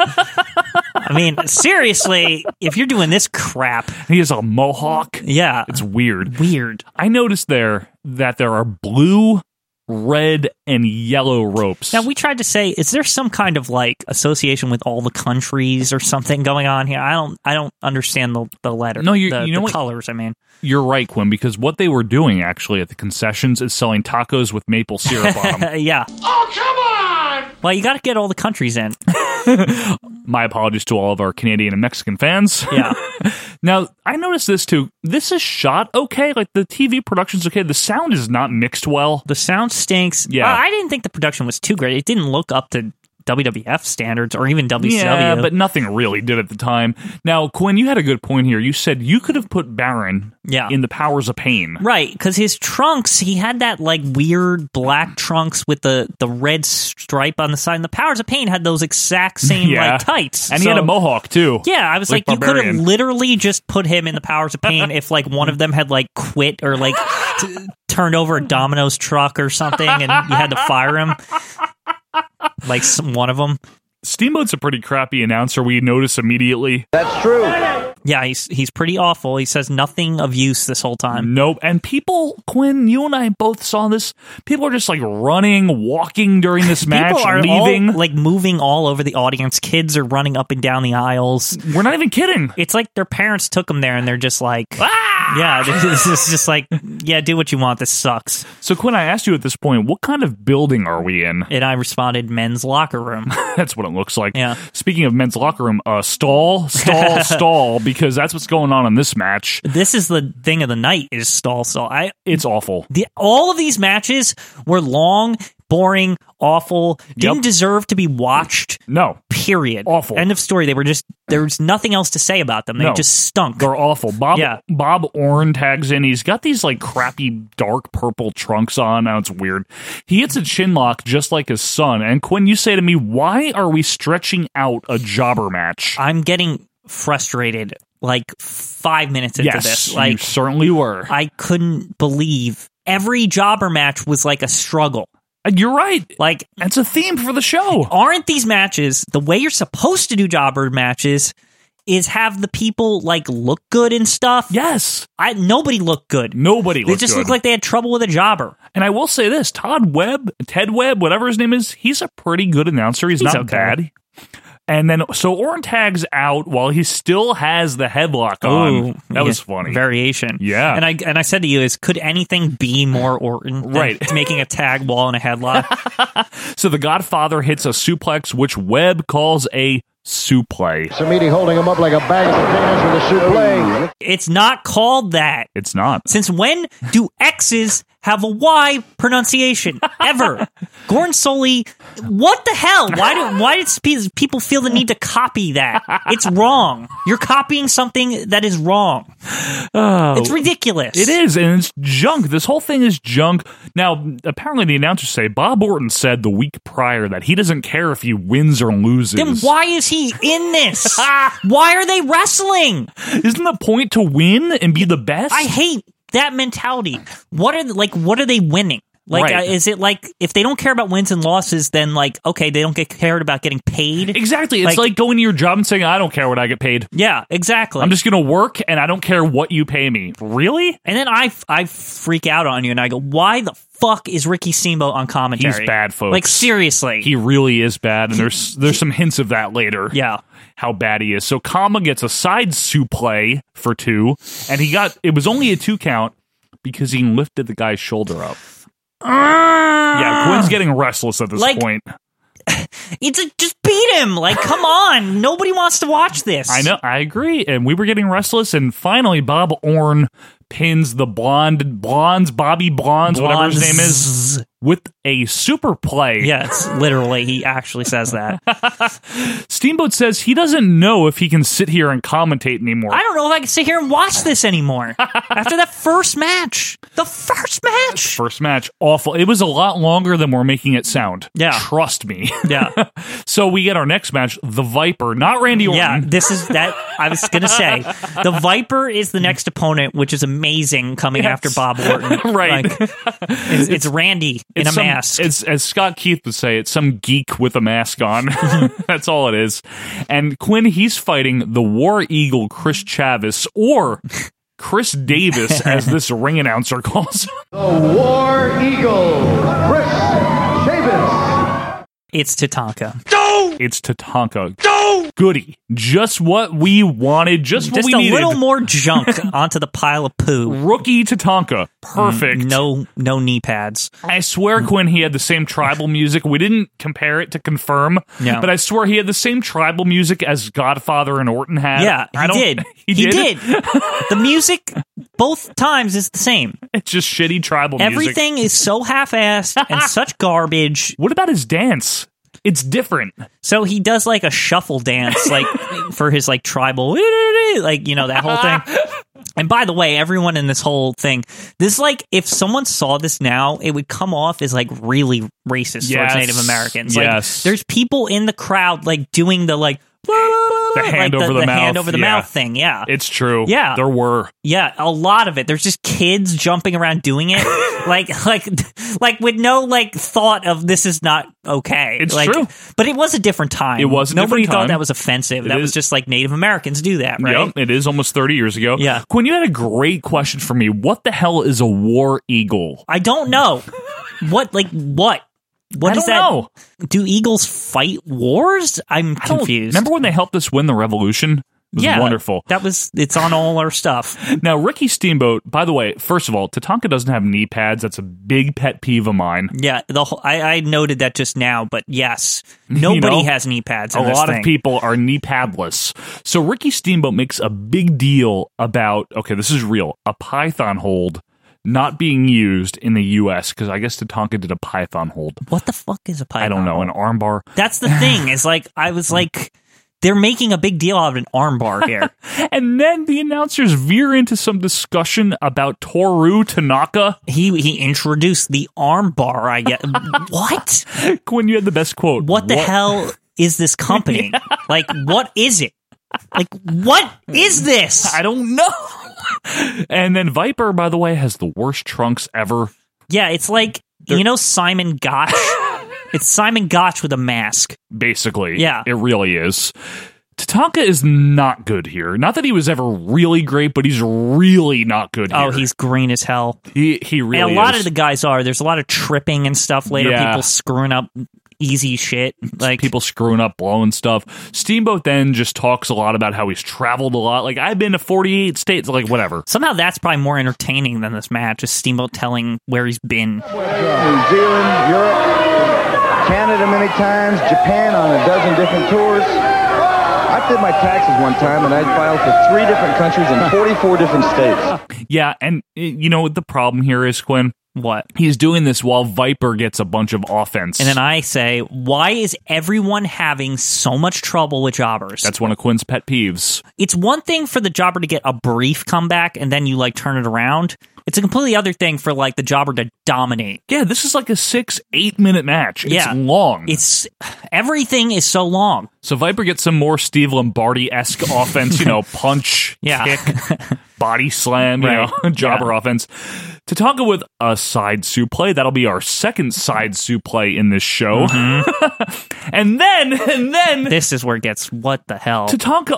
I mean, seriously, if you're doing this crap. He has a mohawk. Yeah. It's weird. Weird. I noticed there that there are blue, red, and yellow ropes. Now, we tried to say, is there some kind of like association with all the countries or something going on here? I don't I don't understand the, the letter. No, you, the, you know the what? colors, I mean. You're right, Quinn, because what they were doing actually at the concessions is selling tacos with maple syrup on them. Yeah. Oh, come on! Well, you got to get all the countries in. My apologies to all of our Canadian and Mexican fans. Yeah. Now, I noticed this too. This is shot okay. Like, the T V production's okay. The sound is not mixed well. The sound stinks. Yeah. Uh, I didn't think the production was too great. It didn't look up to W W F standards or even W C W. Yeah, but nothing really did at the time. Now, Quinn, you had a good point here. You said you could have put Baron yeah. in the Powers of Pain. Right, because his trunks, he had that like weird black trunks with the, the red stripe on the side. And the Powers of Pain had those exact same yeah. like tights. And so, he had a mohawk, too. Yeah, I was like, like you could have literally just put him in the Powers of Pain if like one of them had like quit or like t- turned over a Domino's truck or something and you had to fire him. Like some, one of them. Steamboat's a pretty crappy announcer, we notice immediately. That's true. Yeah, he's he's pretty awful. He says nothing of use this whole time. Nope. And people, Quinn, you and I both saw this. People are just like running, walking during this match, people are leaving. All, like moving all over the audience. Kids are running up and down the aisles. We're not even kidding. It's like their parents took them there and they're just like, ah! Yeah, this is just like, yeah, do what you want. This sucks. So, Quinn, I asked you at this point, what kind of building are we in? And I responded, men's locker room. That's what it looks like. Yeah. Speaking of men's locker room, uh, stall, stall, stall, because that's what's going on in this match. This is the thing of the night is stall, stall. I, it's awful. The, all of these matches were long, boring, awful, didn't yep. deserve to be watched. No. Period. Awful. End of story. They were just, there was nothing else to say about them. They no. just stunk. They're awful. Bob yeah. Bob Orr tags in. He's got these like crappy dark purple trunks on. Now it's weird. He hits a chin lock just like his son. And Quinn, you say to me, why are we stretching out a jobber match? I'm getting frustrated like five minutes into yes, this. Like, you certainly were. I couldn't believe every jobber match was like a struggle. You're right. Like, that's a theme for the show. Aren't these matches the way you're supposed to do jobber matches? Is have the people like look good and stuff? Yes. I nobody looked good. Nobody. They looked just good. looked like they had trouble with a jobber. And I will say this: Todd Webb, Ted Webb, whatever his name is, he's a pretty good announcer. He's, he's not okay. bad. And then, so Orton tags out while he still has the headlock on. Ooh, that yeah, was funny. Variation. Yeah. And I and I said to you, is could anything be more Orton than right. making a tag wall and a headlock? So the Godfather hits a suplex, which Webb calls a suplex. Samiti holding him up like a bag of potatoes with a suplex. It's not called that. It's not. Since when do X's have a Y pronunciation ever? Gordon Soley, what the hell? Why do why did people feel the need to copy that? It's wrong. You're copying something that is wrong. Oh, it's ridiculous. It is, and it's junk. This whole thing is junk. Now, apparently the announcers say Bob Orton said the week prior that he doesn't care if he wins or loses. Then why is he in this? Why are they wrestling? Isn't the point to win and be the best? I hate that mentality. What are like? What are they winning? Like, right. uh, is it like if they don't care about wins and losses, then like okay, they don't get cared about getting paid? Exactly. It's like, like going to your job and saying, "I don't care what I get paid." Yeah, exactly. I'm just going to work, and I don't care what you pay me. Really? And then I I freak out on you, and I go, "Why the fuck is Ricky Steamboat on commentary?" He's bad, folks. Like seriously, he really is bad, and there's there's some hints of that later. Yeah. How bad he is. So Kama gets a side suplex for two, and he got it was only a two count because he lifted the guy's shoulder up. Uh, yeah, Quinn's getting restless at this like, point. It's a, just beat him. Like, come on. Nobody wants to watch this. I know. I agree. And we were getting restless. And finally, Bob Orr pins the blonde, blondes, Bobby Blondes, Blondes. whatever his name is, with a super play. Yeah, it's literally, he actually says that. Steamboat says he doesn't know if he can sit here and commentate anymore. I don't know if I can sit here and watch this anymore. After that first match. The first match. First match. Awful. It was a lot longer than we're making it sound. Yeah. Trust me. Yeah. So we get our next match, the Viper, not Randy Orton. Yeah, this is that. I was going to say, the Viper is the next opponent, which is amazing coming yes. after Bob Orton. Right. Like, it's, it's Randy in it's a some, mask. It's, as Scott Keith would say, it's some geek with a mask on. That's all it is. And Quinn, he's fighting the War Eagle, Chris Chavis, or Chris Davis, as this ring announcer calls him. The War Eagle, Chris Chavis. It's Tatanka. No! It's Tatanka. No! Goody. Just what we wanted. Just what Just we a needed. little more junk onto the pile of poo. Rookie Tatanka. Perfect. Mm, no, no knee pads. I swear, Quinn, he had the same tribal music. We didn't compare it to confirm, Yeah. but I swear he had the same tribal music as Godfather and Orton had. Yeah, he I don't, did. He, He did. did. The music both times is the same. It's just shitty tribal music. Everything is so half-assed and such garbage. What about his dance? It's different. So he does like a shuffle dance, like for his like tribal, like, you know, that whole thing. And by the way, everyone in this whole thing, this like, if someone saw this now, it would come off as like really racist Yes. towards Native Americans. Like, Yes. there's people in the crowd like doing the like, The hand like over the, the mouth. hand over the yeah. mouth thing. Yeah. It's true. Yeah. There were. Yeah, a lot of it. There's just kids jumping around doing it, like, like, like with no like thought of this is not okay. It's like, true. but it was a different time. It was a Nobody different thought time. that was offensive. It that is. was just like Native Americans do that, right? Yep, it is almost thirty years ago. Yeah. Quinn, you had a great question for me. What the hell is a war eagle? I don't know what, like, what. What I is don't that? know. Do eagles fight wars? I'm I don't- confused. Remember when they helped us win the revolution? It was yeah, wonderful. That was. It's on all our stuff. Now, Ricky Steamboat, by the way, first of all, Tatanka doesn't have knee pads. That's a big pet peeve of mine. Yeah, the whole, I, I noted that just now, but yes, nobody You know, has knee pads. A In this lot thing. of people are knee padless. So Ricky Steamboat makes a big deal about, okay, this is real, a python hold not being used in the U S because I guess Tatanka did a python hold. What the fuck is a python? I don't know, hold? an armbar. That's the thing. Is like I was like, they're making a big deal out of an armbar here. And then the announcers veer into some discussion about Toru Tanaka. He he introduced the armbar. I get what? Quinn, you had the best quote. What the hell is this company? Like, what is it? Like, what is this? I don't know. And then Viper, by the way, has the worst trunks ever. Yeah, it's like, they're, you know Simon Gotch? It's Simon Gotch with a mask. Basically. Yeah. It really is. Tatanka is not good here. Not that he was ever really great, but he's really not good here. Oh, he's green as hell. He he really is. And a lot of the guys are. There's a lot of tripping and stuff later. Yeah. People screwing up easy shit. Like people screwing up, blowing stuff. Steamboat then just talks a lot about how he's traveled a lot. Like, I've been to forty-eight states, like, whatever. Somehow that's probably more entertaining than this match, is Steamboat telling where he's been. New Zealand, Europe, Canada many times, Japan on a dozen different tours. I did my taxes one time, and I filed for three different countries in forty-four different states. Yeah, and you know what the problem here is, Quinn? What? He's doing this while Viper gets a bunch of offense. And then I say, why is everyone having so much trouble with jobbers? That's one of Quinn's pet peeves. It's one thing for the jobber to get a brief comeback and then you like turn it around. It's a completely other thing for like the jobber to dominate. Yeah, this is like a six, eight minute match. It's yeah. long. It's everything is so long. So Viper gets some more Steve Lombardi-esque offense, you know, punch, yeah. kick, body slam, you right. know, jobber yeah. offense. Tatanka with a side suplex. That'll be our second side suplex in this show. Mm-hmm. and then, and then... This is where it gets, what the hell? Tatanka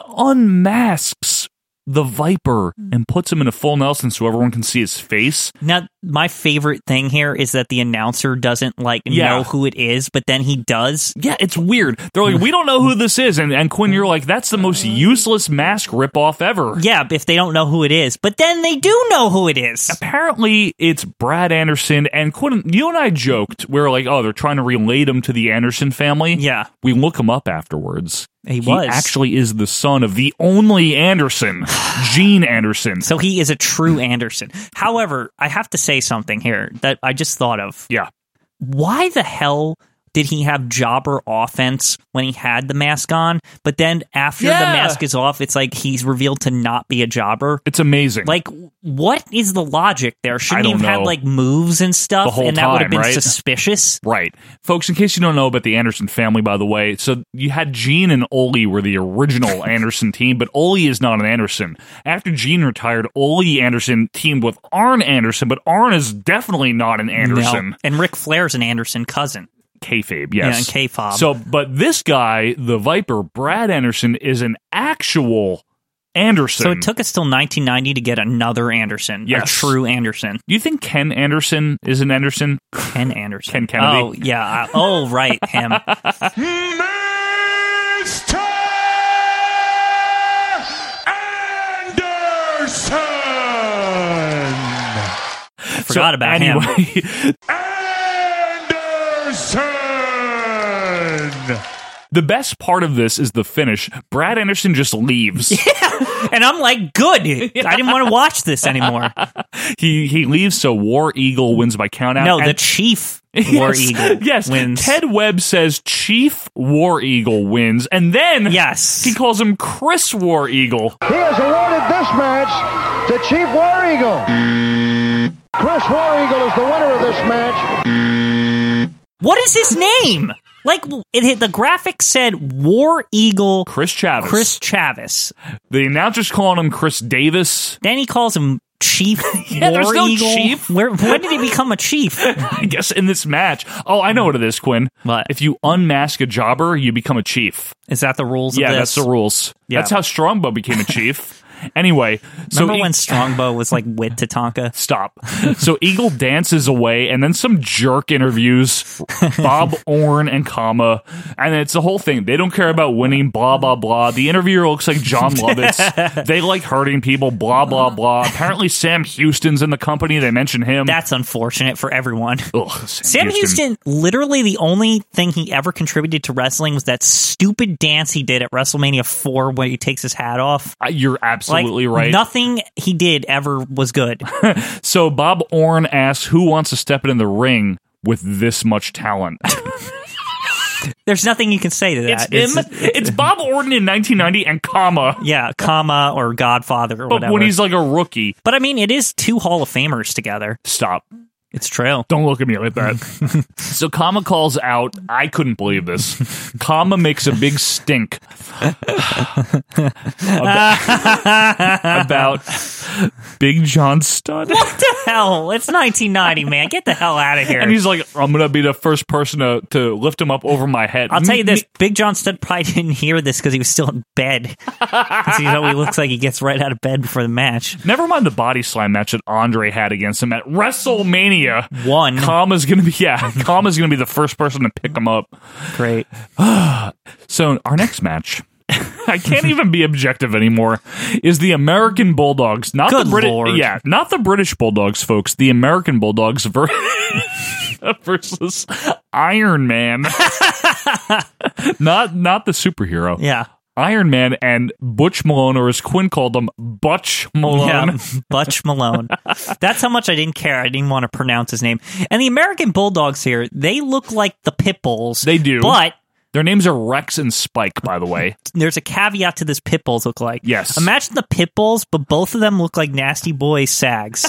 unmasks the Viper and puts him in a full Nelson so everyone can see his face. Now, my favorite thing here is that the announcer doesn't like yeah. know who it is, but then he does. Yeah, it's weird. They're like, we don't know who this is. And, and Quinn, you're like, that's the most useless mask ripoff ever. Yeah, if they don't know who it is. But then they do know who it is. Apparently, it's Brad Anderson. And Quinn, you and I joked, we were like, oh, they're trying to relate him to the Anderson family. Yeah. We look him up afterwards. He, he was. actually is the son of the only Anderson, Gene Anderson. So he is a true Anderson. However, I have to say something here that I just thought of. Yeah. Why the hell did he have jobber offense when he had the mask on? But then after yeah. the mask is off, it's like he's revealed to not be a jobber. It's amazing. Like, what is the logic there? Shouldn't I he don't have know. had like moves and stuff? The whole and that time, would have been right? suspicious. Right. Folks, in case you don't know about the Anderson family, by the way, so you had Gene and Ole were the original Anderson team, but Ole is not an Anderson. After Gene retired, Ole Anderson teamed with Arn Anderson, but Arn is definitely not an Anderson. No. And Ric Flair's an Anderson cousin. Kayfabe, yes. Yeah, and K-fob. So, but this guy, the Viper, Brad Anderson, is an actual Anderson. So it took us till nineteen ninety to get another Anderson, Yes. a true Anderson. Do you think Ken Anderson is an Anderson? Ken Anderson. Ken Kennedy? Oh, yeah. Uh, oh, right, him. Mister Anderson! Forgot So, about anyway, him. Anderson! The best part of this is the finish. Brad Anderson just leaves. Yeah. And I'm like, good. I didn't want to watch this anymore. he he leaves, so War Eagle wins by countout. No, and- the Chief War yes, Eagle yes. wins. Ted Webb says Chief War Eagle wins, and then yes. he calls him Chris War Eagle. He has awarded this match to Chief War Eagle. Chris War Eagle is the winner of this match. What is his name? Like, it, the graphic said War Eagle Chris Chavis. Chris Chavis. The announcer's calling him Chris Davis. Then he calls him Chief Yeah, War there's no Eagle. chief. Where, when did he become a chief? I guess in this match. Oh, I know what it is, Quinn. What? If you unmask a jobber, you become a chief. Is that the rules Yeah, of that's this? the rules. Yeah. That's how Strongbow became a chief. Anyway, so Remember E- when Strongbow was like with Tatanka? Stop. So Eagle dances away, and then some jerk interviews Bob Orr and Kama, and it's the whole thing. They don't care about winning, blah, blah, blah. The interviewer looks like John Lovitz. They like hurting people, blah, blah, blah. Apparently Sam Houston's in the company. They mention him. That's unfortunate for everyone. Ugh, Sam Houston, literally the only thing he ever contributed to wrestling was that stupid dance he did at WrestleMania four when he takes his hat off. Uh, You're absolutely like, right. Nothing he did ever was good. So Bob Orr asks who wants to step in the ring with this much talent. There's nothing you can say to that. It's him. It's Bob Orton in nineteen ninety and Kama. Yeah, Kama or Godfather or But whatever. when he's like a rookie. But I mean, it is two Hall of Famers together. Stop. It's true. Don't look at me like that. So Kama calls out, I couldn't believe this. Kama makes a big stink about, about Big John Studd. What the hell? It's nineteen ninety, man. Get the hell out of here. And he's like, I'm going to be the first person to, to lift him up over my head. I'll tell you this, Big John Studd probably didn't hear this because he was still in bed. See how he looks like he gets right out of bed before the match. Never mind the body slam match that Andre had against him at WrestleMania. One. Kama's gonna be yeah. Kama's gonna be the first person to pick him up. Great. So our next match, I can't even be objective anymore, is the American Bulldogs, not Good the British. Lord. Yeah, not the British Bulldogs, folks. The American Bulldogs ver- versus Iron Man. not not the superhero. Yeah. Iron Man and Butch Malone, or as Quinn called him, Butch Malone. Yeah, Butch Malone. That's how much I didn't care. I didn't want to pronounce his name. And the American Bulldogs here, they look like the Pitbulls. They do. But their names are Rex and Spike, by the way. There's a caveat to this Pitbulls look like. Yes. Imagine the Pitbulls, but both of them look like Nasty Boy Sags.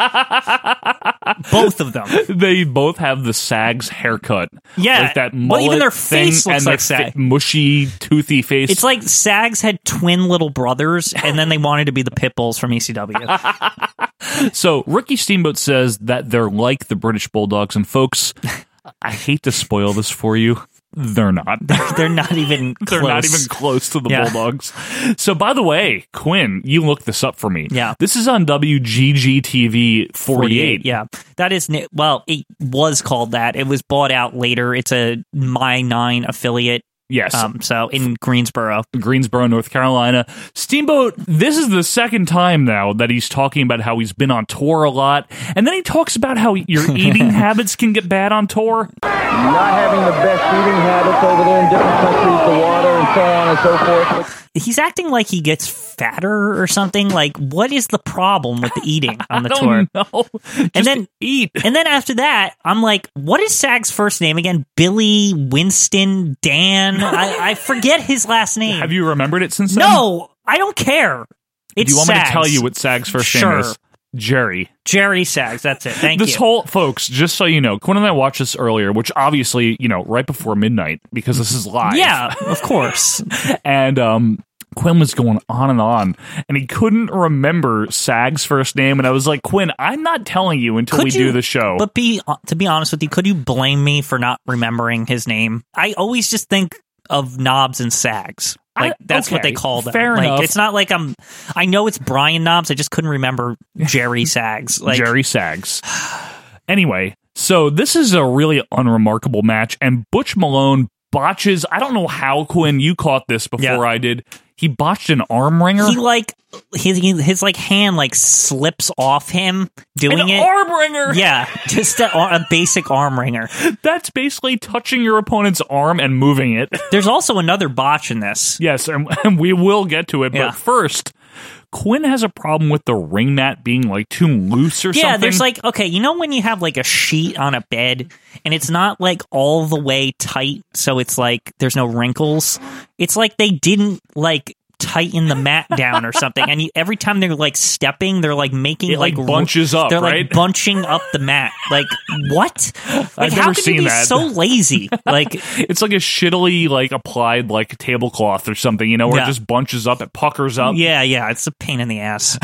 Both of them. They both have the Sags haircut. Yeah. Like that Well, mullet even their thing face looks and like their Sag. fi- mushy, toothy face. It's like Sags had twin little brothers, and then they wanted to be the Pitbulls from E C W. So Ricky Steamboat says that they're like the British Bulldogs, and folks, I hate to spoil this for you. They're not. They're not even close. They're not even close to the Yeah. Bulldogs. So, by the way, Quinn, you looked this up for me. Yeah. This is on W G G T V forty-eight. Yeah. That is, ni- well, it was called that. It was bought out later. It's a My nine affiliate. Yes. Um, so in Greensboro. Greensboro, North Carolina. Steamboat, this is the second time now that he's talking about how he's been on tour a lot. And then he talks about how your eating habits can get bad on tour. Not having the best eating habits over there in different countries, the water and so on and so forth. He's acting like he gets fatter or something. Like, what is the problem with the eating on the I tour? don't know. And Just then eat. And then after that, I'm like, what is Sag's first name again? Billy, Winston, Dan? I, I forget his last name. Have you remembered it since then? No, I don't care. It's Do you want me Sags. to tell you what Sag's first Sure. name is? Jerry. Jerry Sags. That's it. Thank this you. whole, folks, just so you know, Quinn and I watched this earlier, which obviously, you know, right before midnight, because this is live. Yeah, of course. And um, Quinn was going on and on, and he couldn't remember Sag's first name, and I was like, Quinn, I'm not telling you until Could we you- do the show. But be to be honest with you, could you blame me for not remembering his name? I always just think of Knobs and Sags. Like I- that's what okay, they call them. fair like, enough. It's not like I'm. I know it's Brian Knobs. I just couldn't remember Jerry Sags. Like Jerry Sags. Anyway, so this is a really unremarkable match, and Butch Malone botches. I don't know how, Quinn, you caught this before Yeah. I did. He botched an arm wringer. he like his his like hand like slips off him doing An it. arm wringer. Yeah, just a, a basic arm wringer. That's basically touching your opponent's arm and moving it. There's also another botch in this. Yes, and, and we will get to it. Yeah. But first, Quinn has a problem with the ring mat being like too loose or Yeah, something. there's like, okay, you know when you have like a sheet on a bed and it's not like all the way tight, so it's like there's no wrinkles? It's like they didn't like tighten the mat down or something, and you, every time they're like stepping, they're like making It, like, like bunches up, They're right? like bunching up the mat. Like what? Like I've how never could seen you be that. so lazy? Like it's like a shittily like applied like tablecloth or something, you know, where Yeah. it just bunches up, it puckers up. yeah, yeah, it's a pain in the ass.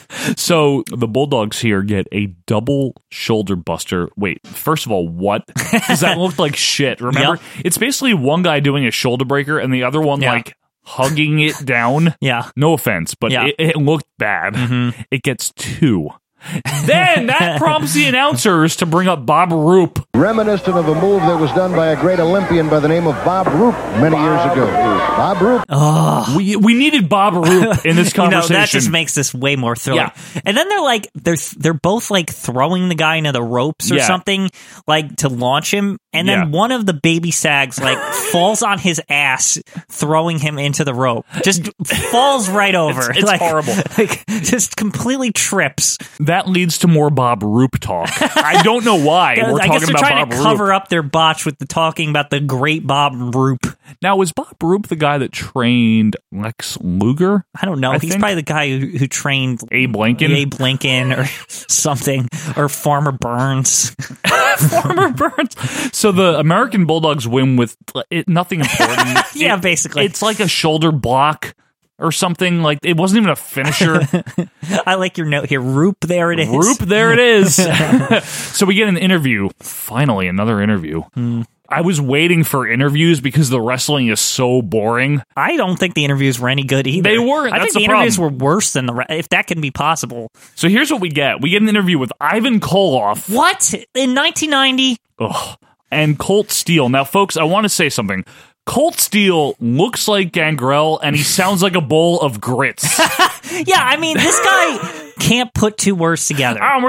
So the Bulldogs here get a double shoulder buster. Wait, first of all, what? Because that looked like shit. Remember? Yep. It's basically one guy doing a shoulder breaker and the other one Yeah. like hugging it down. Yeah. No offense, but Yeah. it, it looked bad. Mm-hmm. It gets two. Then that prompts the announcers to bring up Bob Roop. Reminiscent of a move that was done by a great Olympian by the name of Bob Roop many years ago. Bob Roop. Oh. We we needed Bob Roop in this You know, conversation. that just makes this way more thrilling. Yeah. And then they're like, they're they're both like throwing the guy into the ropes or Yeah. something, like to launch him. And then Yeah. one of the baby sags like falls on his ass, throwing him into the rope. Just falls right over. It's, it's like, horrible. Like, just completely trips. That leads to more Bob Roop talk. I don't know why we're I guess talking they're about trying Bob to Roop. cover up their botch with the talking about the great Bob Roop. Now, was Bob Roop the guy that trained Lex Luger? I don't know. I He's think? probably the guy who, who trained Abe Lincoln? Abe Lincoln or something, or Farmer Burns. Farmer Burns. So the American Bulldogs win with it, nothing important. Yeah, It- basically. It's like a shoulder block or something. Like it wasn't even a finisher. I like your note here. Roop, there it is. Roop, there it is. So we get an interview. Finally, another interview. Hmm. I was waiting for interviews because the wrestling is so boring. I don't think the interviews were any good either. They weren't. I That's think the the interviews problem. were worse than the re- if that can be possible. So here's what we get. We get an interview with Ivan Koloff. What? In nineteen ninety? Ugh. And Colt Steele. Now, folks, I want to say something. Colt Steele looks like Gangrel, and he sounds like a bowl of grits. Yeah, I mean, this guy can't put two words together. I'm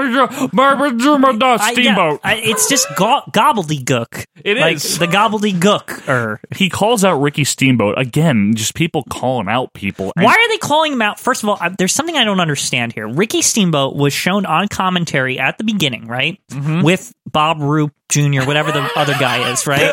I- Steamboat. yeah, I- it's just go- gobbledygook. It like, is. the gobbledygook. Or He calls out Ricky Steamboat. Again, just people calling out people. And why are they calling him out? First of all, I, there's something I don't understand here. Ricky Steamboat was shown on commentary at the beginning, right? Mm-hmm. With Bob Roop Junior, whatever the other guy is, right?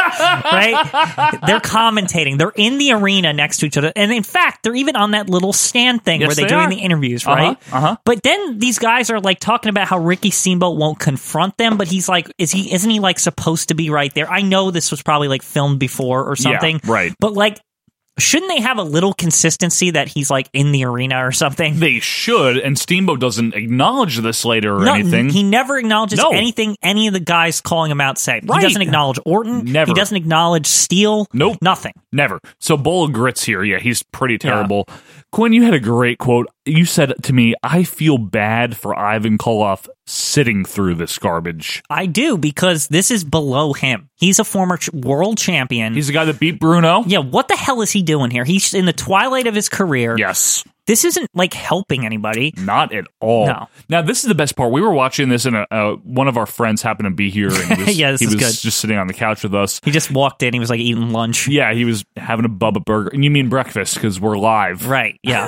Right? They're commentating. They're in the arena next to each other. And in fact, they're even on that little stand thing Yes, where they're they doing are. the interviews, Uh-huh, right? uh-huh. But then these guys are like talking about how Ricky Steamboat won't confront them, but he's like, is he, isn't he like supposed to be right there? I know this was probably like filmed before or something. Yeah, right. But like, shouldn't they have a little consistency that he's like in the arena or something? They should, and Steamboat doesn't acknowledge this later or No, anything. He never acknowledges No. anything any of the guys calling him out say. Right. He doesn't acknowledge Orton. Never. He doesn't acknowledge Steele. Nope. Nothing. Never. So bowl of grits here. Yeah, he's pretty terrible. Quinn, you had a great quote. You said to me, I feel bad for Ivan Koloff sitting through this garbage. I do, because this is below him. He's a former ch- world champion. He's the guy that beat Bruno. Yeah, what the hell is he doing here? He's in the twilight of his career. Yes. This isn't like helping anybody. Not at all. No. Now, this is the best part. We were watching this, and a, uh, one of our friends happened to be here. And he was, Yeah, this he is was good. just sitting on the couch with us. He just walked in. He was like eating lunch. Yeah, he was having a Bubba burger. And you mean breakfast, because we're live. Right, yeah.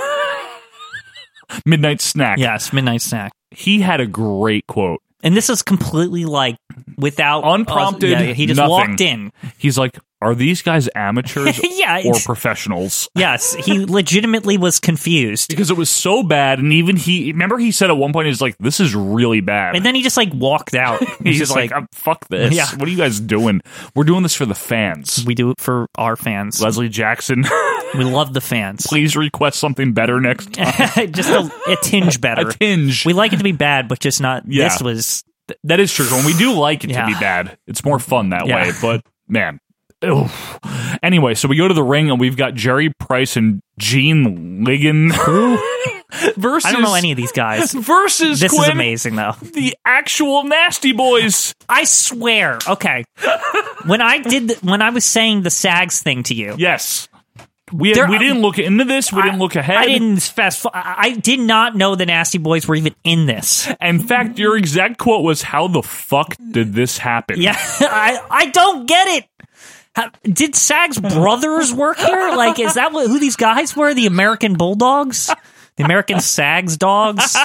Midnight snack. Yes, midnight snack. He had a great quote. And this is completely like without Unprompted, Uh, yeah, he just nothing. walked in. He's like, are these guys amateurs Yeah, or it's- professionals? Yes, he legitimately was confused. Because it was so bad, and even he, remember he said at one point, he's like, this is really bad. And then he just like walked out. he's, just like, "Oh, fuck this. Yeah. What are you guys doing? We're doing this for the fans. We do it for our fans. Leslie Jackson, We love the fans. please request something better next time. Just a, a tinge better. A tinge. We like it to be bad, but just not. Yeah. This was. Th- that is true. When we do like it Yeah. to be bad, it's more fun that Yeah. way. But man, Oof. Anyway, so we go to the ring and we've got Jerry Price and Gene Ligon versus. I don't know any of these guys. Versus this Quinn, is amazing though. The actual Nasty Boys. I swear. Okay, when I did the, when I was saying the SAGs thing to you, yes. We had, There- we didn't look into this. We I- didn't look ahead. I didn't fast. I I did not know the Nasty Boys were even in this. In fact, your exact quote was, "How the fuck did this happen?" Yeah, I I don't get it. How, did SAG's brothers work here? Like, is that what, who these guys were? The American Bulldogs? The American SAGs dogs?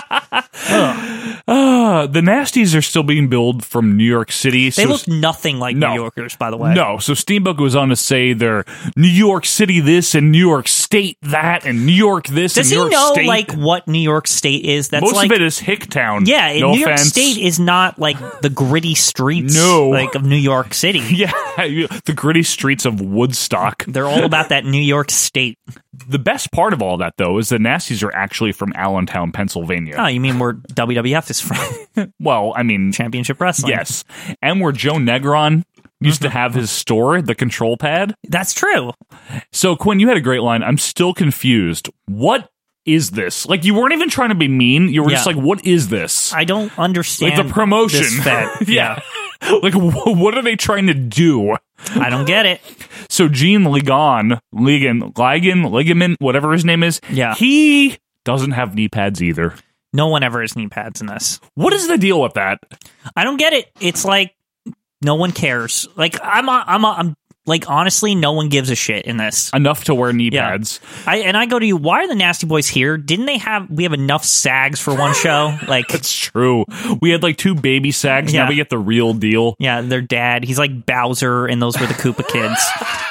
Uh, the Nasties are still being billed from New York City. They so look nothing like no. New Yorkers, by the way. No, so Steamboat goes on to say they're New York City this and New York State that and New York this Does and New he York know, State. like, what New York State is? That's Most like, of it is Hicktown. Yeah, no New York offense. State is not, like, the gritty streets No. like of New York City. Yeah, the gritty streets of Woodstock. They're all about that New York State. The best part of all that, though, is the Nasties are actually from Allentown, Pennsylvania. Oh, you mean where W W F is from? Well, I mean... Championship Wrestling. Yes. And where Joe Negron used to have his store, the Control Pad. That's true. So, Quinn, you had a great line. I'm still confused. What is this? Like, you weren't even trying to be mean. You were Yeah. just like, what is this? I don't understand Like the promotion. this fed. yeah. Like, wh- what are they trying to do? I don't get it. So, Gene Ligon, Ligon, Ligon, Ligament, whatever his name is, Yeah. he doesn't have knee pads either. No one ever has knee pads in this. What is the deal with that? I don't get it. It's like no one cares. Like I'm, a, I'm, a, I'm like honestly, no one gives a shit in this. Enough to wear knee Yeah. pads. I and I go to you. Why are the Nasty Boys here? Didn't they have? We have enough SAGs for one show. Like That's true. We had like two baby sags. Yeah. Now we get the real deal. yeah, their dad. He's like Bowser, and those were the Koopa kids.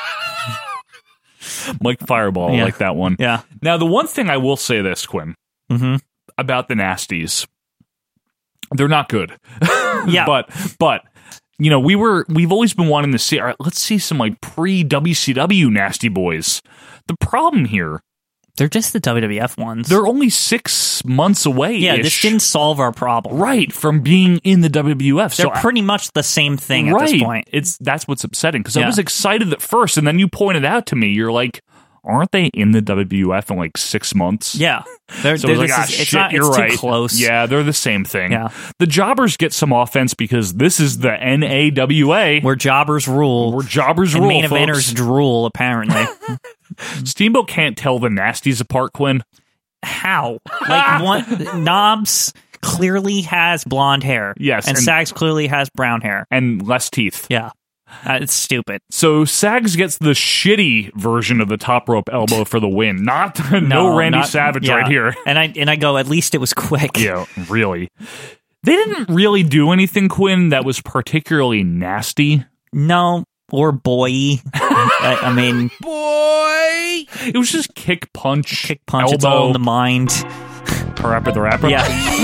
Like Fireball, Yeah. like that one. Yeah. Now, the one thing I will say this, Quinn, Mm-hmm. about the Nasties, they're not good. Yeah. but but you know we were we've always been wanting to see. All right, let's see some like pre W C W Nasty Boys. The problem here, They're just the W W F ones. they're only six months away. yeah, this didn't solve our problem. right from being in the W W F. They're so I- pretty much the same thing right. at this point. It's that's what's upsetting because I Yeah. was excited at first, and then you pointed out to me, you're like, aren't they in the W W F in like six months? Yeah, they're, So I they're, was like, this ah, is- shit, it's not. you're It's right. too close. Yeah, they're the same thing. Yeah. The jobbers get some offense because this is the N A W A. Where jobbers rule. Where jobbers and rule, main folks. eventers drool. Apparently, Steamboat can't tell the Nasties apart, Quinn. how? Like one Knobs clearly has blonde hair. Yes, and, and- Sags clearly has brown hair. And less teeth. Yeah, uh, it's stupid. So Sags gets the shitty version of the top rope elbow for the win. Not no, No, Randy not- Savage yeah. right here. And I and I go. At least it was quick. Yeah, really. They didn't really do anything, Quinn, that was particularly nasty. No, or boy. I, I mean, Boy! It was just kick, punch, kick punch. elbow. It's all in the mind. Parappa the Rapper? Yeah. All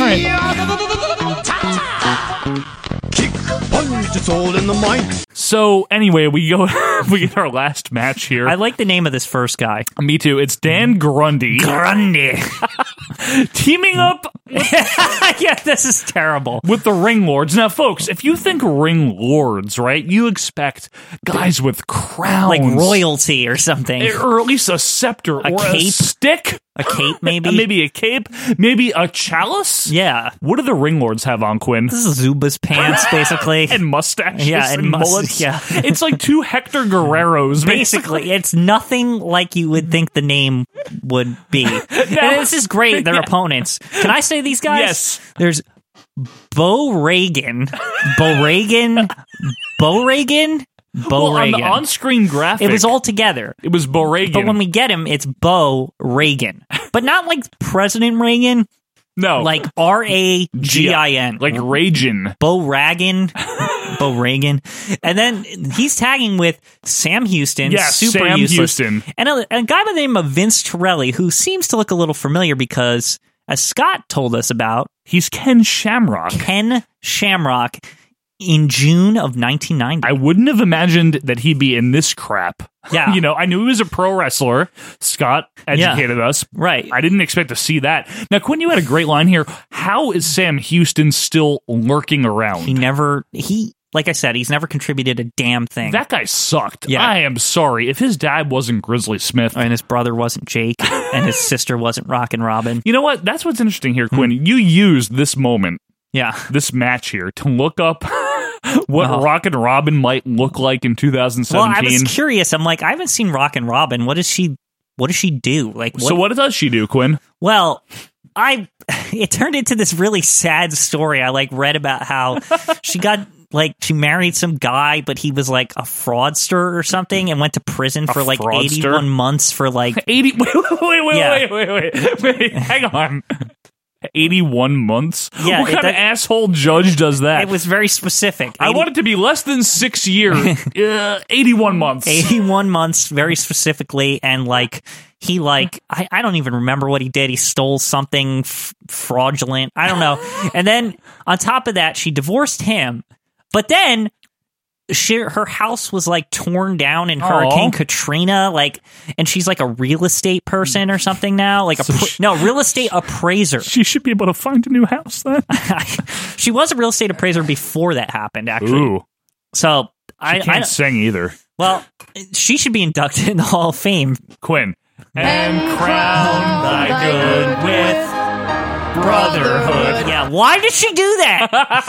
right. Kick, punch, it's all in the mind. So, anyway, we go, we get our last match here. I like the name of this first guy. Me too. It's Dan Grundy. Grundy. Teaming up Yeah, this is terrible. with the Ring Lords. Now, folks, if you think Ring Lords, right, you expect guys with crowns. Like royalty or something. Or at least a scepter A or a cape? stick. A cape, maybe? Maybe a cape. Maybe a chalice. Yeah. What do the Ring Lords have on, Quinn? This is Zuba's pants, basically. And mustaches Yeah, and, and mus- mullets. yeah. It's like two Hector Guerreros, Basically, it's nothing like you would think the name would be. And this is great, their Yeah. opponents. Can I say these guys? Yes. There's Bo Reagan. Bo Reagan. Bo Reagan. Bo Well, on Reagan. the on-screen graphic, It was all together. It was Bo Reagan. But when we get him, it's Bo Reagan. But not like President Reagan. no, Like R A G I N. like Ragin. Bo Ragan. Bo Reagan. And then he's tagging with Sam Houston. Yes, super Sam useless. Houston. And a, a guy by the name of Vince Torelli, who seems to look a little familiar because, as Scott told us about, He's Ken Shamrock. Ken Shamrock in June of nineteen ninety. I wouldn't have imagined that he'd be in this crap. Yeah. You know, I knew he was a pro wrestler. Scott educated us. Right. I didn't expect to see that. Now, Quinn, you had a great line here. How is Sam Houston still lurking around? He never he like I said, he's never contributed a damn thing. That guy sucked. Yeah. I am sorry. If his dad wasn't Grizzly Smith. And his brother wasn't Jake. And his sister wasn't Rockin' Robin. You know what? That's what's interesting here, Quinn. Hmm. You used this moment, yeah, this match here, to look up what oh. Rockin' Robin might look like in two thousand seventeen. Well, I was curious. I'm like, I haven't seen Rockin' Robin. What does she, what does she do? Like, what? So what does she do, Quinn? Well, I, it turned into this really sad story. I like read about how she got, like, she married some guy, but he was like a fraudster or something and went to prison for a like fraudster? eighty-one months for like eighty. Wait, wait, wait, yeah. wait, wait, wait, wait, wait. Hang on. eighty-one months? Yeah, what kind that, of asshole judge does that? It was very specific. I want it to be less than six years. uh, eighty-one months. eighty-one months, very specifically, and like he like I, I don't even remember what he did. He stole something f- fraudulent. I don't know. And then on top of that, she divorced him. But then she, her house was like torn down in Hurricane Aww. Katrina, like, and she's like a real estate person or something now, like a so pr- she, no real estate appraiser. She should be able to find a new house then. She was a real estate appraiser before that happened, actually. Ooh. So she I can't I, sing either. Well, she should be inducted in the Hall of Fame. Quinn. And crown thy good with brotherhood. Yeah, why did she do that?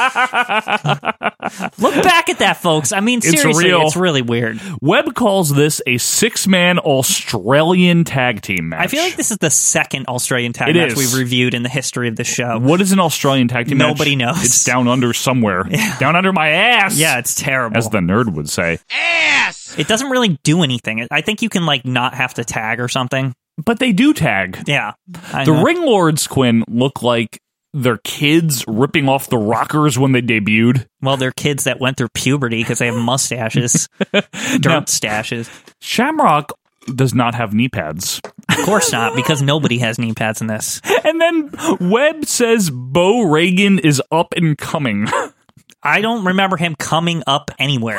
Look back at that, folks. I mean, seriously, it's, real. It's really weird. Webb calls this a six-man Australian tag team match. I feel like this is the second Australian tag it match is. we've reviewed in the history of the show. What is an Australian tag team Nobody match? knows. It's down under somewhere. Yeah. Down under my ass. Yeah, it's terrible. As the nerd would say. Ass! It doesn't really do anything. I think you can, like, not have to tag or something. But they do tag. Yeah. I the know. Ring Lords, Quinn, look like they're kids ripping off the rockers when they debuted. Well, they're kids that went through puberty because they have mustaches. Dirt now, stashes. Shamrock does not have knee pads. Of course not, because nobody has knee pads in this. And then Webb says Bo Reagan is up and coming. I don't remember him coming up anywhere.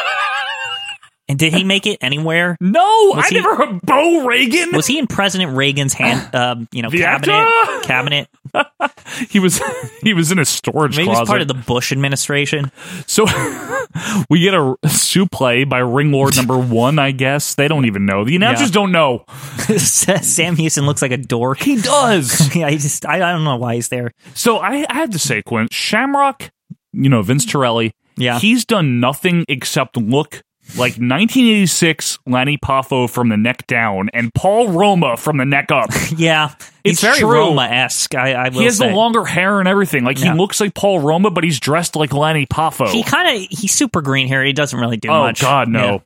And did he make it anywhere? No, was I he, never heard Bo Reagan. Was he in President Reagan's hand? Um, you know, the cabinet. Actor? Cabinet. he was. He was in a storage Maybe closet. He was part of the Bush administration. So we get a suplex by Ring Lord number one. I guess they don't even know. The announcers yeah. don't know. Sam Houston looks like a dork. He does. yeah, I just. I, I don't know why he's there. So I, I had to say, Quinn, Shamrock. You know, Vince Torelli. Yeah, he's done nothing except look like nineteen eighty-six Lanny Poffo from the neck down and Paul Roma from the neck up. Yeah, he's it's very true. Roma-esque. I, I will He has say. the longer hair and everything. Like yeah. he looks like Paul Roma, but he's dressed like Lanny Poffo. He kind of he's super green here. He doesn't really do oh, much. Oh God, no. Yeah.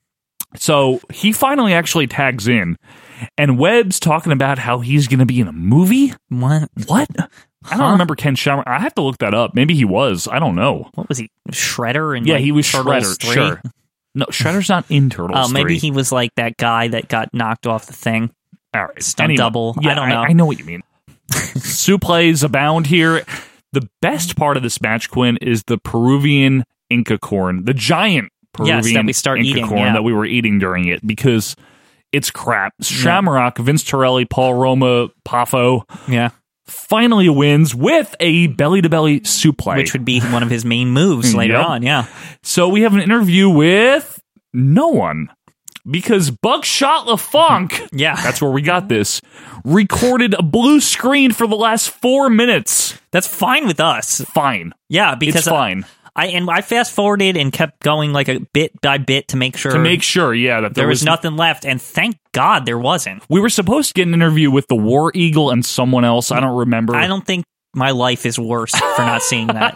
So he finally actually tags in, and Webb's talking about how he's going to be in a movie. What? What? I don't huh? remember Ken Shamrock. I have to look that up. Maybe he was. I don't know. What was he? Shredder? And yeah, like he was Turtles Shredder. three? Sure. No, Shredder's not in Turtles. Oh, maybe three. he was like that guy that got knocked off the thing. All right, stunt anyway, double. Yeah, I don't know. I, I know what you mean. Suplex abound here. The best part of this match, Quinn, is the Peruvian Inca corn, the giant Peruvian yes, that we start Inca eating, corn yeah. that we were eating during it because it's crap. Shamrock, yeah. Vince Torelli, Paul Roma, Poffo. Yeah. Finally wins with a belly-to-belly suplex. Which would be one of his main moves later yep. on, yeah. So we have an interview with no one. Because Buckshot LaFunk, yeah, that's where we got this, recorded a blue screen for the last four minutes. That's fine with us. Fine. Yeah, because it's fine. I and I fast forwarded and kept going like a bit by bit to make sure to make sure, yeah, that there, there was, was nothing left, and thank God there wasn't. We were supposed to get an interview with the War Eagle and someone else. I don't remember. I don't think my life is worse for not seeing that.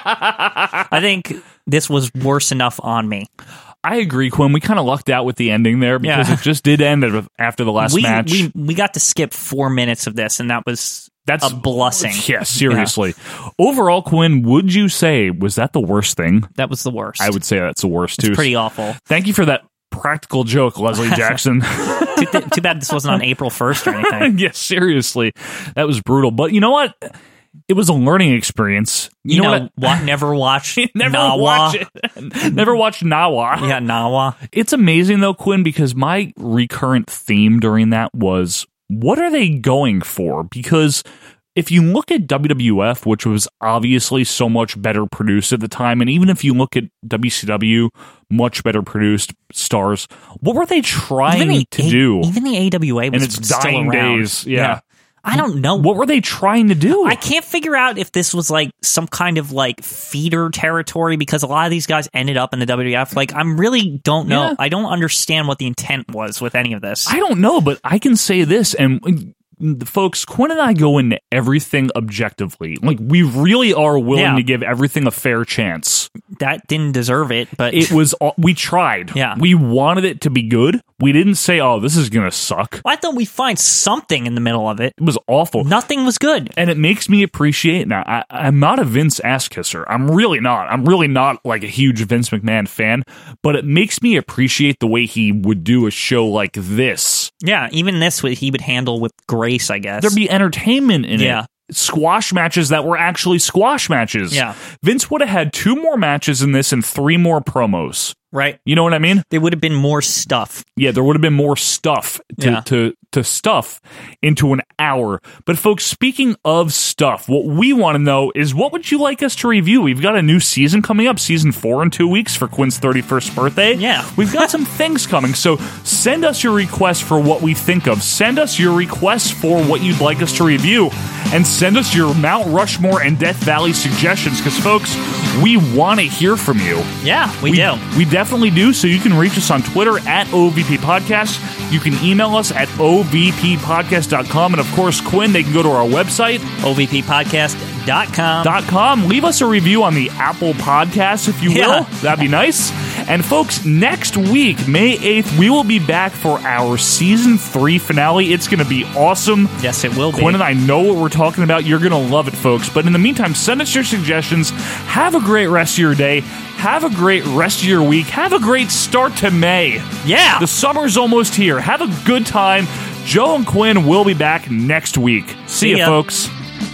I think this was worse enough on me. I agree, Quinn. We kind of lucked out with the ending there because yeah. it just did end after the last we, match. We we got to skip four minutes of this, and that was That's a blessing. Yeah, seriously. Yeah. Overall, Quinn, would you say, was that the worst thing? That was the worst. I would say that's the worst, it's too. Pretty awful. Thank you for that practical joke, Leslie Jackson. too, th- too bad this wasn't on April first or anything. Yeah, seriously. That was brutal. But you know what? It was a learning experience. You, you know, know, what? Never watched never Nawa. watch it. Never watched Nawa. Yeah, Nawa. It's amazing though, Quinn, because my recurrent theme during that was, what are they going for? Because if you look at W W F, which was obviously so much better produced at the time, and even if you look at W C W, much better produced stars, what were they trying the to A- do? Even the A W A was in its still dying around. days. Yeah. yeah. I don't know. What were they trying to do? I can't figure out if this was like some kind of like feeder territory because a lot of these guys ended up in the W W F. Like, I really don't know. Yeah. I don't understand what the intent was with any of this. I don't know, but I can say this, and the folks, Quinn and I go into everything objectively. Like, we really are willing Yeah. to give everything a fair chance. That didn't deserve it, but It was, all- we tried. Yeah. We wanted it to be good. We didn't say, oh, this is going to suck. why don't we find something in the middle of it? It was awful. Nothing was good. And it makes me appreciate, now, I, I'm not a Vince ass kisser. I'm really not. I'm really not like a huge Vince McMahon fan, but it makes me appreciate the way he would do a show like this. Yeah, even this would- he would handle with grace, I guess. There'd be entertainment in Yeah. it. Squash matches that were actually squash matches. Yeah. Vince would have had two more matches in this and three more promos. Right. You know what I mean? There would have been more stuff. Yeah, there would have been more stuff to, Yeah. to, to stuff into an hour. But folks, speaking of stuff, what we want to know is, what would you like us to review? We've got a new season coming up, season four in two weeks for Quinn's thirty-first birthday. Yeah. We've got some things coming. So send us your requests for what we think of. Send us your requests for what you'd like us to review. And send us your Mount Rushmore and Death Valley suggestions, because folks, we want to hear from you. Yeah, we, do. We definitely do. So you can reach us on Twitter at O V P Podcast. You can email us at O V P podcast dot com. And of course, Quinn, they can go to our website, O V P podcast dot com. Dot com. Leave us a review on the Apple Podcast, if you will. Yeah. That'd be nice. And folks, next week, May eighth, we will be back for our season three finale. It's going to be awesome. Yes, it will be. Quinn and I know what we're talking about. You're going to love it, folks. But in the meantime, send us your suggestions. Have a great rest of your day. Have a great rest of your week. Have a great start to May. Yeah. The summer's almost here. Have a good time. Joe and Quinn will be back next week. See, See ya, ya. folks.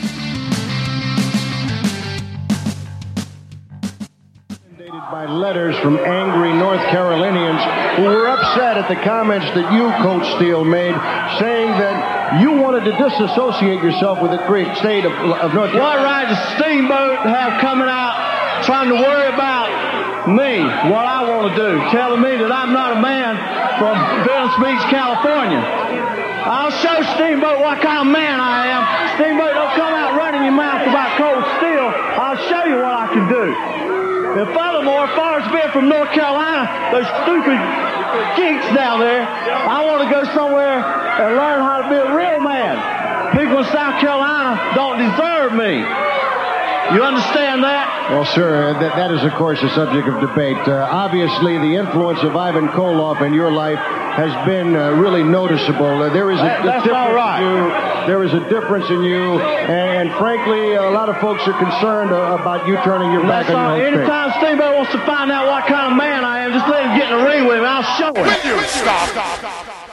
By letters from angry North Carolinians who were upset at the comments that you, Coach Steele, made, saying that you wanted to disassociate yourself with the great state of, of North Carolina. What right does Steamboat have coming out trying to worry about me, what I want to do, telling me that I'm not a man from Venice Beach, California? I'll show Steamboat what kind of man I am. Steamboat, don't come out running your mouth about Coach Steele. I'll show you what I can do. And furthermore, as far as being from North Carolina, those stupid geeks down there, I want to go somewhere and learn how to be a real man. People in South Carolina don't deserve me. You understand that? Well, sir, that, that is, of course, a subject of debate. Uh, obviously, the influence of Ivan Koloff in your life has been uh, really noticeable. Uh, there is a, That- a that's difference all right. in you. There is a difference in you, and, and frankly, a lot of folks are concerned uh, about you turning your back That's on all. your home state. Anytime Steamboat wants to find out what kind of man I am, just let him get in the ring with me. I'll show him. Will you stop?